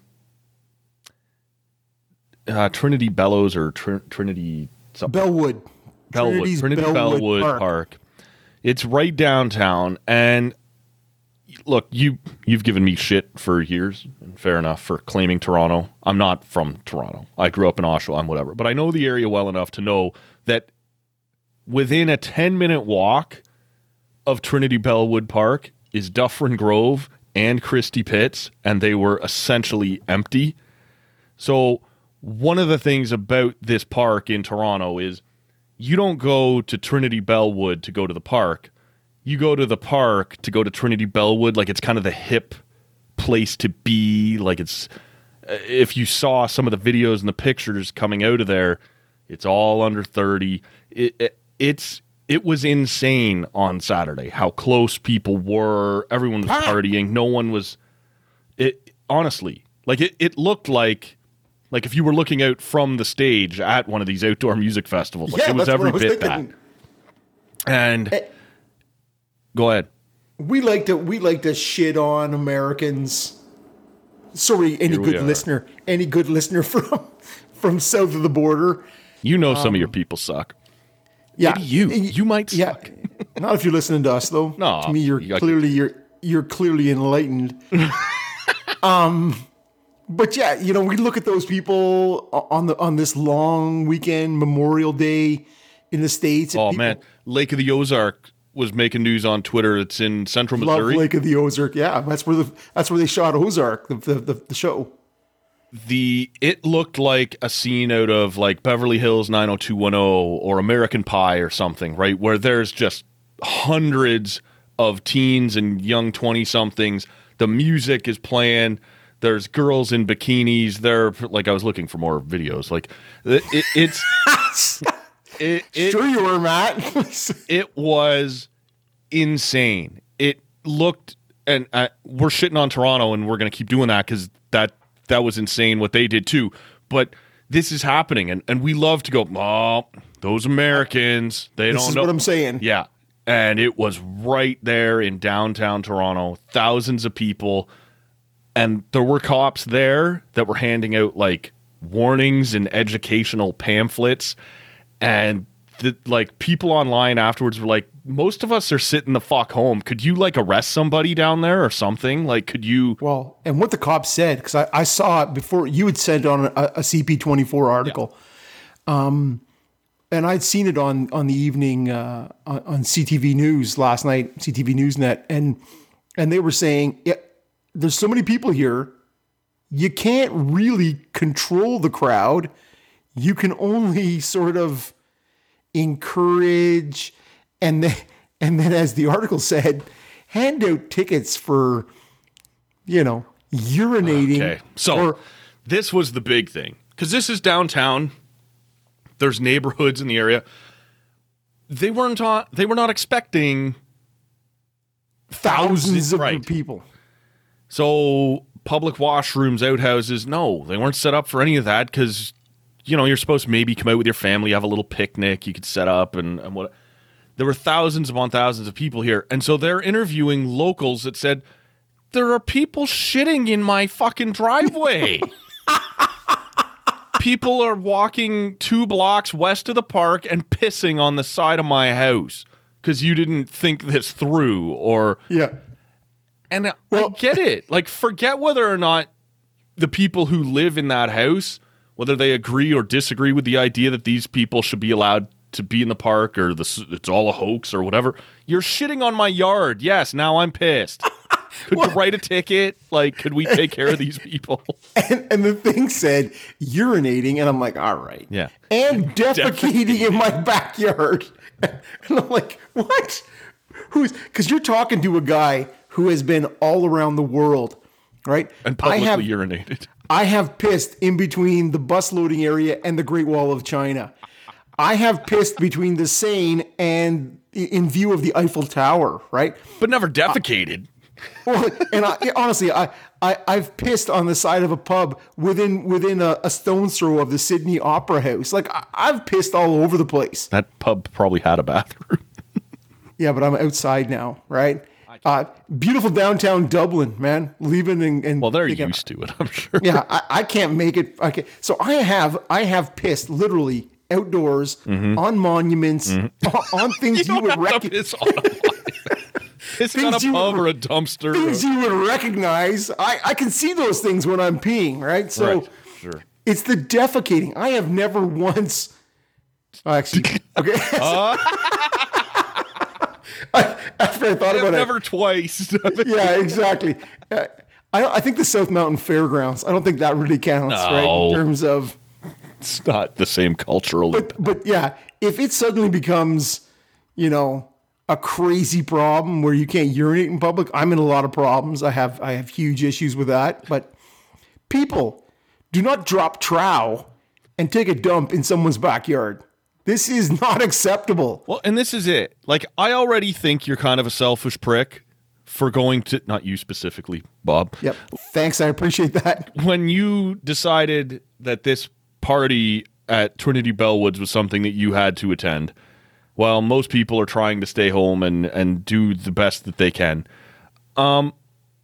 S2: uh, Trinity Bellows or Tr- Trinity something.
S3: Bellwood,
S2: Bellwood,
S3: Trinity's
S2: Trinity
S3: Bellwood,
S2: Bellwood
S3: Park.
S2: Park. It's right downtown, and. Look, you, you've given me shit for years, and fair enough, for claiming Toronto. I'm not from Toronto. I grew up in Oshawa and whatever. But I know the area well enough to know that within a ten-minute walk of Trinity Bellwood Park is Dufferin Grove and Christie Pitts, and they were essentially empty. So one of the things about this park in Toronto is you don't go to Trinity Bellwood to go to the park. You go to the park to go to Trinity Bellwood, like it's kind of the hip place to be. Like it's, if you saw some of the videos and the pictures coming out of there, it's all under thirty. It, it it's it was insane on Saturday how close people were. Everyone was partying. No one was. It honestly, like it, it looked like. Like if you were looking out from the stage at one of these outdoor music festivals, like
S3: yeah,
S2: it was every
S3: was
S2: bit
S3: thinking.
S2: that. And it, go ahead.
S3: We like to we like to shit on Americans. Sorry, any good listener, any good listener from from south of the border.
S2: You know, some
S3: um,
S2: of your people suck.
S3: Yeah,
S2: Maybe you you might suck.
S3: Yeah, not if you're listening to us though.
S2: No,
S3: to me, you're
S2: you
S3: clearly you're you're clearly enlightened. um. But yeah, you know, we look at those people on the on this long weekend, Memorial Day in the States.
S2: Oh
S3: people,
S2: man, Lake of the Ozark was making news on Twitter. It's in central Missouri.
S3: Love Lake of the Ozark. Yeah, that's where the that's where they shot Ozark, the the, the, the show.
S2: The it looked like a scene out of like Beverly Hills nine oh two one oh or American Pie or something, right? Where there's just hundreds of teens and young twenty somethings. The music is playing. There's girls in bikinis. They're like, I was looking for more videos. Like, it, it, it's it, it,
S3: sure you were, Matt.
S2: It was insane. It looked, and uh, we're shitting on Toronto, and we're gonna keep doing that because that that was insane what they did too. But this is happening, and, and we love to go, oh, those Americans, they
S3: this
S2: don't
S3: is
S2: know
S3: what I'm saying.
S2: Yeah, and it was right there in downtown Toronto, thousands of people. And there were cops there that were handing out like warnings and educational pamphlets. And the, like people online afterwards were like, most of us are sitting the fuck home. Could you like arrest somebody down there or something? Like, could you?
S3: Well, and what the cops said, because I, I saw it before you had sent on a, a C P twenty-four article. Yeah. Um, and I'd seen it on, on the evening uh, on, on C T V News last night, C T V Newsnet. And, and they were saying, yeah, there's so many people here, you can't really control the crowd. You can only sort of encourage, And then, and then as the article said, hand out tickets for, you know, urinating.
S2: Okay. So
S3: or,
S2: this was the big thing. Because this is downtown. There's neighborhoods in the area. They weren't on, they were not expecting
S3: thousands,
S2: thousands
S3: of
S2: right.
S3: people.
S2: So public washrooms, outhouses, no, they weren't set up for any of that because, you know, you're supposed to maybe come out with your family, have a little picnic, you could set up and, and what. There were thousands upon thousands of people here. And so they're interviewing locals that said, there are people shitting in my fucking driveway. People are walking two blocks west of the park and pissing on the side of my house because you didn't think this through or...
S3: Yeah.
S2: And well, I get it. Like, forget whether or not the people who live in that house, whether they agree or disagree with the idea that these people should be allowed to be in the park or the, it's all a hoax or whatever. You're shitting on my yard. Yes, now I'm pissed. Could well, you write a ticket? Like, could we take care of these people?
S3: And, and the thing said urinating, and I'm like, all right.
S2: Yeah.
S3: And defecating in my backyard. And I'm like, what? Who's, because you're talking to a guy who has been all around the world, right?
S2: And publicly
S3: I have,
S2: urinated.
S3: I have pissed in between the bus loading area and the Great Wall of China. I have pissed between the Seine and in view of the Eiffel Tower, right?
S2: But never defecated.
S3: Well, and I, honestly, I, I, I've pissed on the side of a pub within within a, a stone's throw of the Sydney Opera House. Like, I, I've pissed all over the place.
S2: That pub probably had a bathroom.
S3: Yeah, but I'm outside now, right? Uh, beautiful downtown Dublin, man. Leaving and, and
S2: well, they're
S3: thinking,
S2: used to it, I'm sure.
S3: Yeah, I, I can't make it. I can't. So I have I have pissed literally outdoors mm-hmm. on monuments mm-hmm. on, on things you, you would recognize.
S2: It's not a pub or a dumpster.
S3: Things
S2: or...
S3: you would recognize. I, I can see those things when I'm peeing, right? So
S2: right. Sure.
S3: It's the defecating. I have never once. Oh, actually, okay. Uh... I, after I thought I about
S2: never
S3: it,
S2: never twice.
S3: Yeah, exactly. Uh, I I think the South Mountain Fairgrounds. I don't think that really counts,
S2: no.
S3: right? In terms of,
S2: it's not the same culturally.
S3: But but yeah, if it suddenly becomes, you know, a crazy problem where you can't urinate in public, I'm in a lot of problems. I have I have huge issues with that. But people, do not drop trow and take a dump in someone's backyard. This is not acceptable.
S2: Well, and this is it. Like, I already think you're kind of a selfish prick for going to, not you specifically, Bob.
S3: Yep. Thanks. I appreciate that.
S2: When you decided that this party at Trinity Bellwoods was something that you had to attend, while most people are trying to stay home and, and do the best that they can. Um,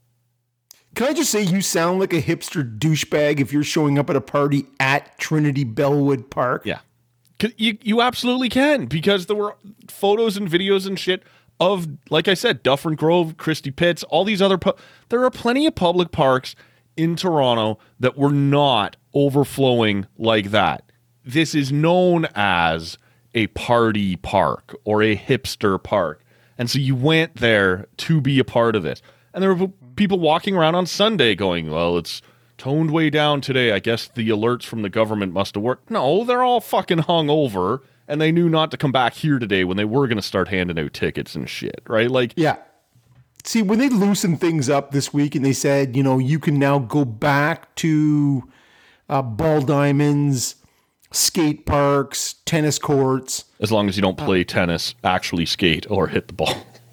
S3: Can I just say you sound like a hipster douchebag if you're showing up at a party at Trinity Bellwood Park?
S2: Yeah. You you absolutely can, because there were photos and videos and shit of, like I said, Dufferin Grove, Christie Pitts, all these other... Pu- there are plenty of public parks in Toronto that were not overflowing like that. This is known as a party park or a hipster park. And so you went there to be a part of this. And there were people walking around on Sunday going, well, it's toned way down today. I guess the alerts from the government must have worked. No, they're all fucking hung over, and they knew not to come back here today when they were going to start handing out tickets and shit, right? Like,
S3: yeah. See, when they loosened things up this week and they said, you know, you can now go back to uh, ball diamonds, skate parks, tennis courts.
S2: As long as you don't play uh, tennis, actually skate, or hit the ball.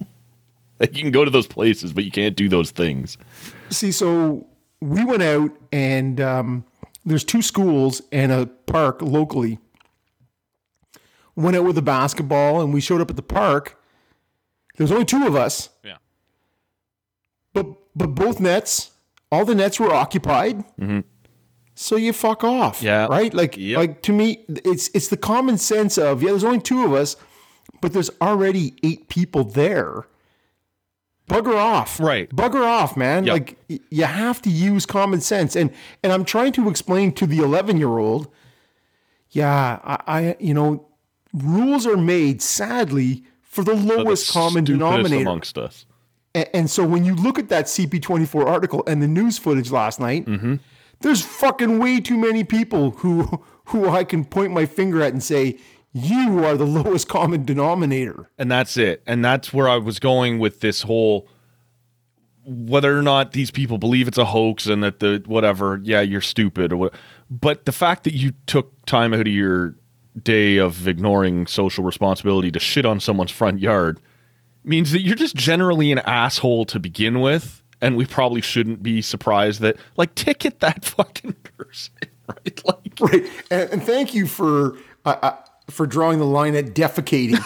S2: You can go to those places, but you can't do those things.
S3: See, so we went out and um, there's two schools and a park locally. Went out with a basketball and we showed up at the park. There's only two of us.
S2: Yeah.
S3: But but both nets, all the nets were occupied.
S2: Mm-hmm.
S3: So you fuck off.
S2: Yeah.
S3: Right? Like
S2: yep.
S3: like to me, it's it's the common sense of, yeah, there's only two of us, but there's already eight people there. Bugger off.
S2: Right.
S3: Bugger off, man.
S2: Yep.
S3: Like, y- you have to use common sense. And and I'm trying to explain to the eleven-year-old, yeah, I, I you know, rules are made, sadly, for the lowest
S2: the
S3: common denominator
S2: amongst us.
S3: And, and so when you look at that C P twenty-four article and the news footage last night,
S2: mm-hmm.
S3: there's fucking way too many people who who I can point my finger at and say, You are the lowest common denominator.
S2: And that's it. And that's where I was going with this whole, whether or not these people believe it's a hoax and that the whatever, yeah, you're stupid or what. But the fact that you took time out of your day of ignoring social responsibility to shit on someone's front yard means that you're just generally an asshole to begin with. And we probably shouldn't be surprised that, like, ticket that fucking person, right? Like,
S3: right. And, and thank you for uh, uh, for drawing the line at defecating.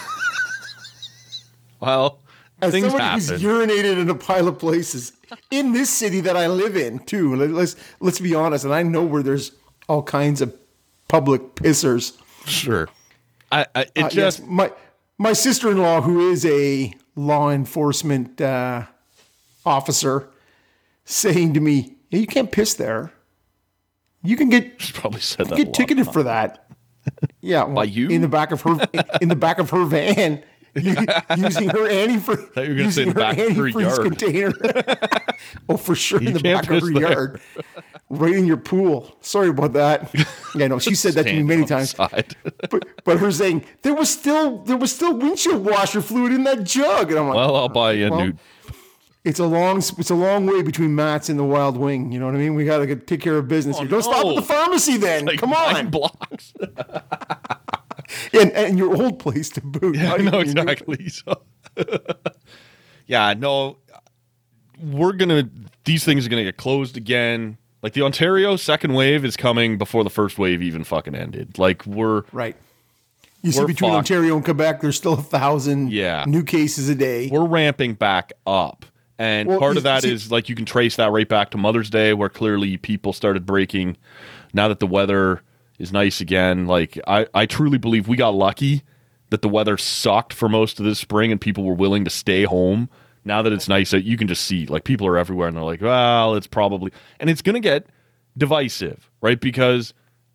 S2: well,
S3: As
S2: things
S3: somebody
S2: happen.
S3: who's urinated in a pile of places in this city that I live in, too. Let- Let's let's be honest, and I know where there's all kinds of public pissers.
S2: Sure. I, I it
S3: Uh,
S2: just
S3: yes, my my sister-in-law, who is a law enforcement uh, officer, saying to me, "Yeah, you can't piss there. You can get
S2: probably said that.
S3: get
S2: a lot.
S3: ticketed for that." Yeah, well,
S2: By you?
S3: in the back of her in the back of her van, u- using her antifreeze.
S2: thought you were gonna say
S3: using
S2: the back of her
S3: antifreeze
S2: yard.
S3: container. Oh, for sure,
S2: You
S3: in the
S2: can't
S3: back of
S2: piss
S3: her
S2: there.
S3: yard, right in your pool. Sorry about that. Yeah, no, she said that to me
S2: Stand
S3: many
S2: on the
S3: times.
S2: side.
S3: But but her saying there was still there was still windshield washer fluid in that jug, and I'm like,
S2: Well, I'll buy you a
S3: well,
S2: new.
S3: it's a long it's a long way between Matt's and the Wild Wing. You know what I mean? We got to take care of business here. Don't stop
S2: no.
S3: at the pharmacy then.
S2: Like
S3: Come
S2: nine
S3: on,
S2: blocks.
S3: and, and your old place to boot.
S2: Yeah, I
S3: Not
S2: know
S3: even your new-
S2: exactly. So, yeah, no, we're gonna. These things are gonna get closed again. Like the Ontario second wave is coming before the first wave even fucking ended. Like we're
S3: Right. You see,
S2: We're
S3: between
S2: fucked.
S3: Ontario and Quebec, there's still a thousand
S2: Yeah.
S3: new cases a day.
S2: we're ramping back up. And
S3: Well,
S2: part
S3: you
S2: of that
S3: see-
S2: is like you can trace that right back to Mother's Day, where clearly people started breaking. Now that the weather is nice again, like I, I truly believe we got lucky that the weather sucked for most of this spring and people were willing to stay home. Now that it's nice out, you can just see like people are everywhere and they're like, well, it's probably, and it's going to get divisive, right? Because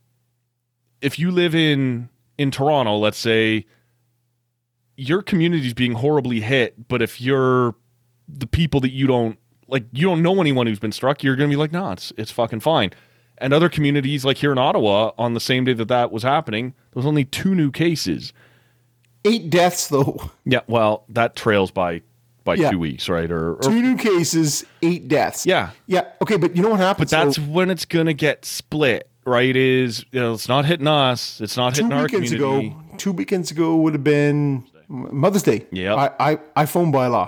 S2: if you live in in Toronto, let's say, your community's being horribly hit, but if you're the people that you don't like, you don't know anyone who's been struck, you're going to be like, nah, it's it's fucking fine. And other communities, like here in Ottawa, on the same day that that was happening, there was only two new cases.
S3: Eight deaths, though.
S2: Yeah, well, that trails by by
S3: Yeah.
S2: two weeks, right? Or, or
S3: Two new cases, eight deaths.
S2: Yeah.
S3: Yeah. Okay, but you know what happens?
S2: but that's
S3: though?
S2: when it's going to get split, right? Is you know, it's not hitting us, it's not
S3: two
S2: hitting our
S3: weekends
S2: community.
S3: ago. Two weekends ago would have been Mother's Day.
S2: Yep.
S3: I, I I phone bylaw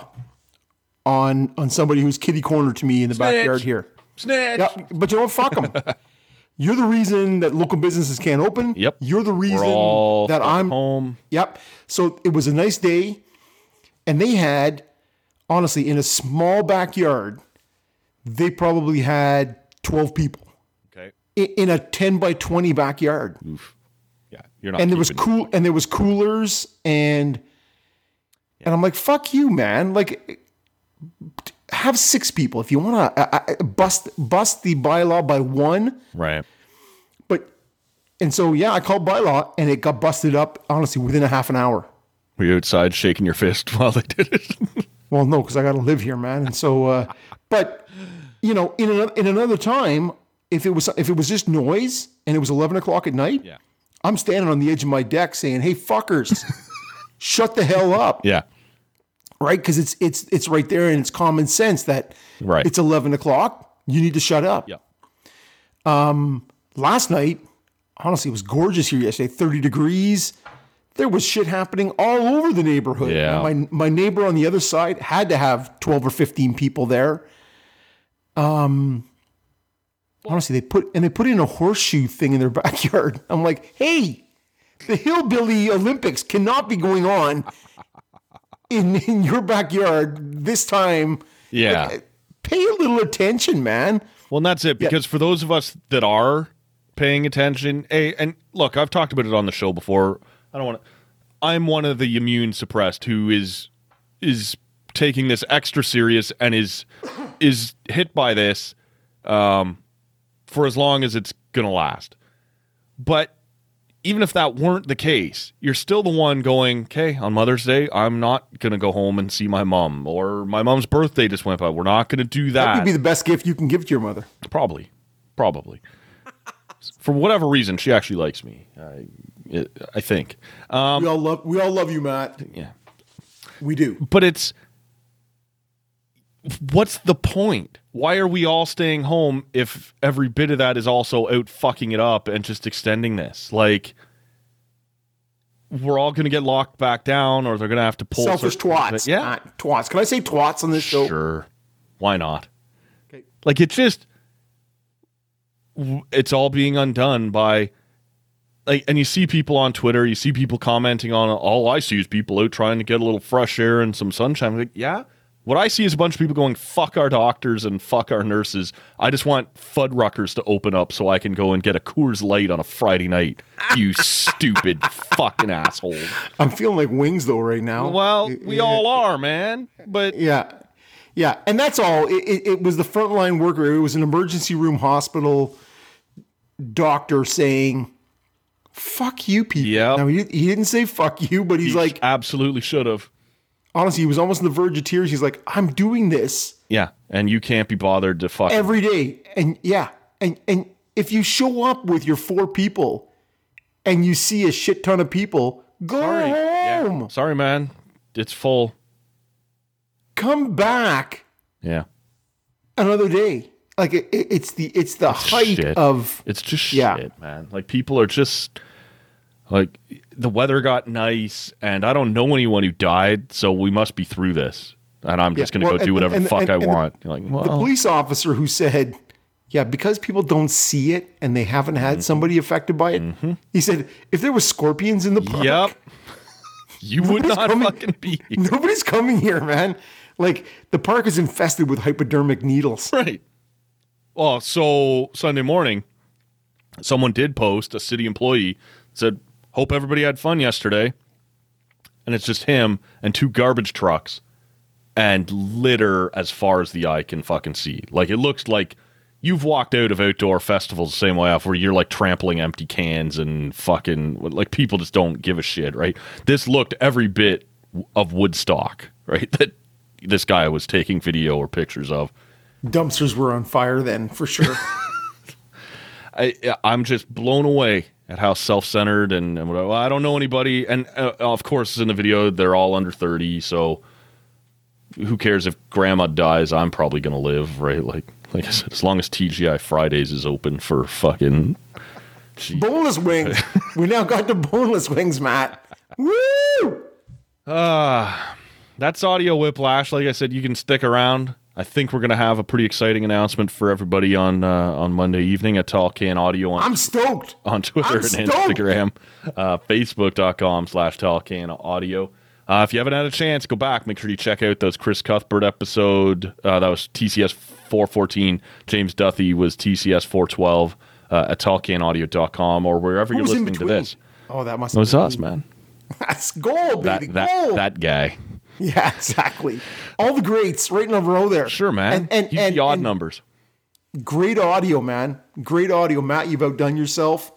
S3: on on somebody who's kitty corner to me in the backyard here.
S2: Snitch.
S3: Yeah, but you know what? Fuck them. You're the reason that local businesses can't open.
S2: Yep.
S3: You're the reason
S2: We're all
S3: that
S2: stuck at
S3: I'm
S2: home.
S3: Yep. So it was a nice day, and they had, honestly, in a small backyard, they probably had twelve people
S2: Okay.
S3: in, in a ten by twenty backyard.
S2: Yeah, you're not.
S3: And there was
S2: keeping-
S3: cool, and there was coolers, and and I'm like, fuck you, man. Like, have six people if you want to bust bust the bylaw by one.
S2: right.
S3: But and so yeah, I called bylaw, and it got busted up honestly within a half an hour.
S2: Were you outside shaking your fist while they did it?
S3: Well, no, because I got to live here, man. And so, uh, but you know, in another, in another time, if it was if it was just noise and it was eleven o'clock at night,
S2: Yeah.
S3: I'm standing on the edge of my deck saying, "Hey, fuckers, shut the hell up!"
S2: Yeah.
S3: Right? Because it's it's it's right there, and it's common sense that
S2: Right.
S3: it's eleven o'clock. You need to shut up.
S2: Yeah.
S3: Last night, honestly, it was gorgeous here yesterday. thirty degrees. There was shit happening all over the neighborhood.
S2: Yeah.
S3: My my neighbor on the other side had to have twelve or fifteen people there. Um, honestly, they put and they put in a horseshoe thing in their backyard. I'm like, hey, the hillbilly Olympics cannot be going on in in your backyard this time.
S2: Yeah.
S3: Like, pay a little attention, man.
S2: Well, and that's it. Because for those of us that are paying attention, hey, and look, I've talked about it on the show before. I don't want to. I'm one of the immune suppressed who is is taking this extra serious and is is hit by this um, for as long as it's gonna last. But even if that weren't the case, you're still the one going, okay, on Mother's Day, I'm not gonna go home and see my mom, or my mom's birthday just went by. We're not gonna do
S3: That
S2: that.
S3: would be the best gift you can give to your mother.
S2: Probably, probably. For whatever reason, she actually likes me. I, I think. Um,
S3: we all love we all love you, Matt.
S2: Yeah,
S3: we do.
S2: But it's what's the point? Why are we all staying home if every bit of that is also out fucking it up and just extending this? Like, we're all going to get locked back down, or they're going to have to pull.
S3: Selfish twats.
S2: Yeah,
S3: uh, twats. Can I say twats on this show?
S2: Sure. Why not?
S3: Okay.
S2: Like, it just, it's all being undone by, like, and you see people on Twitter, you see people commenting on, all I see is people out trying to get a little fresh air and some sunshine. I'm like, yeah. What I see is a bunch of people going, fuck our doctors and fuck our nurses. I just want Fuddruckers to open up so I can go and get a Coors Light on a Friday night. You stupid fucking asshole.
S3: I'm feeling like wings, though, right now.
S2: Well, we all are, man. But
S3: yeah. Yeah, and that's all. It, it, it was the frontline worker. It was an emergency room hospital doctor saying, fuck you, people.
S2: Yep.
S3: Now, he, he didn't say fuck you, but he's
S2: he
S3: like...
S2: absolutely should have.
S3: Honestly, he was almost on the verge of tears. He's like, I'm doing this.
S2: Yeah, and you can't be bothered to fuck
S3: every day. And yeah, and and if you show up with your four people and you see a shit ton of people, go
S2: Sorry.
S3: home.
S2: Yeah. Sorry, man. It's full.
S3: Come back.
S2: Yeah.
S3: Another day. Like it, it, it's the it's the
S2: it's
S3: height
S2: shit.
S3: of
S2: it's just
S3: yeah.
S2: shit, man. Like people are just like the weather got nice, and I don't know anyone who died, so we must be through this. And I'm just
S3: Yeah,
S2: going to
S3: well,
S2: go do
S3: and-
S2: whatever
S3: and-
S2: the fuck
S3: and-
S2: I
S3: and the-
S2: want. You're like, well,
S3: the police officer who said, yeah, because people don't see it and they haven't had somebody affected by it.
S2: Mm-hmm.
S3: He said, if there was scorpions in the park,
S2: yep, you would
S3: Nobody's
S2: not
S3: coming-
S2: fucking be here.
S3: nobody's coming here, man. Like the park is infested with hypodermic needles.
S2: Right. Well, so Sunday morning, someone did post, a city employee said, hope everybody had fun yesterday. And it's just him and two garbage trucks and litter as far as the eye can fucking see. Like, it looks like you've walked out of outdoor festivals the same way off where you're like trampling empty cans and fucking, like, people just don't give a shit, right? This looked every bit of Woodstock, right? That this guy was taking video or pictures of.
S3: Dumpsters were on fire then, for sure.
S2: I, I'm just blown away at how self-centered and, and well, I don't know anybody. And uh, of course, in the video, they're all under thirty. So who cares if grandma dies? I'm probably going to live, right? Like, like I said, as long as T G I Fridays is open for fucking
S3: boneless wings. We now got the boneless wings, Matt. Woo!
S2: Ah, uh, that's Audio Whiplash. Like I said, you can stick around. I think we're going to have a pretty exciting announcement for everybody on uh, on Monday evening at Tall Can Audio on,
S3: I'm stoked.
S2: on Twitter
S3: I'm
S2: and
S3: stoked.
S2: Instagram, uh, Facebook.com slash Tall Can Audio. Uh, if you haven't had a chance, go back. Make sure you check out those Chris Cuthbert episode. Uh, that was T C S four fourteen. James Duthie was T C S four twelve uh, at tall can audio dot com or wherever
S3: Who
S2: you're
S3: was in
S2: listening to
S3: between?
S2: this.
S3: Oh, that must
S2: It was
S3: have
S2: us, man.
S3: That's gold,
S2: That
S3: baby.
S2: that
S3: gold.
S2: that guy.
S3: Yeah, exactly. All the greats right in a row there.
S2: Sure, man.
S3: And, and,
S2: He's
S3: and,
S2: the odd
S3: and
S2: numbers.
S3: Great audio, man. Great audio. Matt, you've outdone yourself.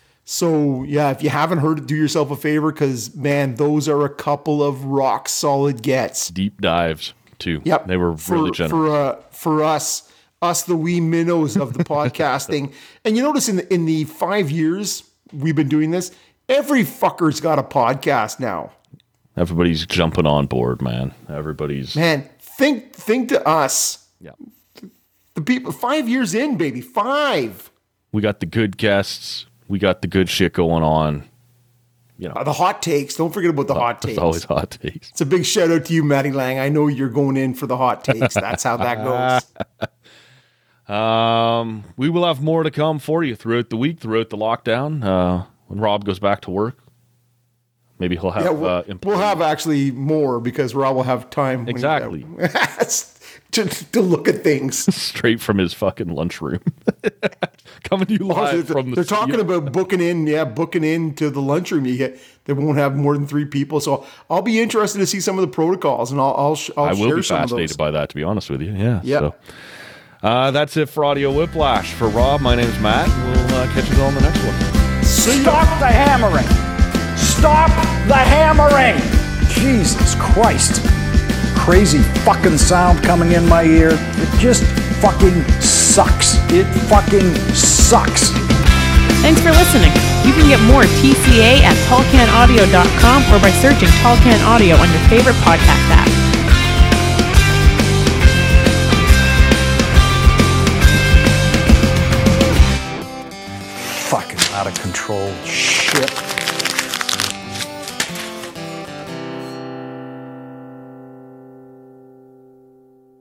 S3: So, yeah, if you haven't heard it, do yourself a favor because, man, those are a couple of rock solid gets.
S2: Deep dives, too.
S3: Yep.
S2: They were
S3: for,
S2: really generous.
S3: For, uh, for us, us the wee minnows of the podcasting. And you notice in the, in the five years we've been doing this, every fucker's got a podcast now.
S2: Everybody's jumping on board, man. Everybody's...
S3: Man, think think to us.
S2: Yeah.
S3: The people, five years in, baby, five.
S2: We got the good guests. We got the good shit going on. You know,
S3: Uh, the hot takes. Don't forget about the hot
S2: there's
S3: takes.
S2: always hot takes.
S3: It's a big shout out to you, Matty Lang. I know you're going in for the hot takes. That's how that goes.
S2: Um, we will have more to come for you throughout the week, throughout the lockdown. Uh, when Rob goes back to work, maybe he'll have.
S3: Yeah, we'll,
S2: uh,
S3: we'll have actually more because Rob will have time. when-
S2: Exactly.
S3: to, to look at things.
S2: straight from his fucking lunchroom. Coming to you live
S3: they're
S2: from the
S3: they're talking
S2: studio.
S3: about booking in, yeah, booking into the lunchroom. You get they won't have more than three people, so I'll be interested to see some of the protocols, and I'll I'll, sh- I'll
S2: I
S3: share
S2: will be
S3: some of
S2: fascinated
S3: those.
S2: by that, to be honest with you. Yeah.
S3: Yeah.
S2: So, uh, that's it for Audio Whiplash. For Rob, my name's Matt. We'll uh, catch you all on the next one.
S8: Stop the hammering! Stop the hammering! Jesus Christ. Crazy fucking sound coming in my ear. It just fucking sucks. It fucking sucks.
S1: Thanks for listening. You can get more T C A at tall can audio dot com or by searching Tall Can Audio on your favorite podcast app.
S8: Fucking out of control shit.